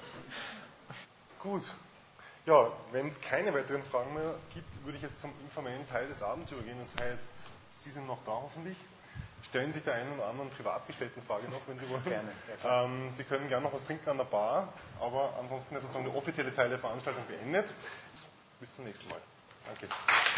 Gut. Ja, wenn es keine weiteren Fragen mehr gibt, würde ich jetzt zum informellen Teil des Abends übergehen. Das heißt, Sie sind noch da hoffentlich. Stellen sich der einen oder anderen privat gestellten Frage noch, wenn Sie wollen. Gerne. Ja, ähm, Sie können gerne noch was trinken an der Bar, aber ansonsten ist sozusagen der offizielle Teil der Veranstaltung beendet. Bis zum nächsten Mal. Danke.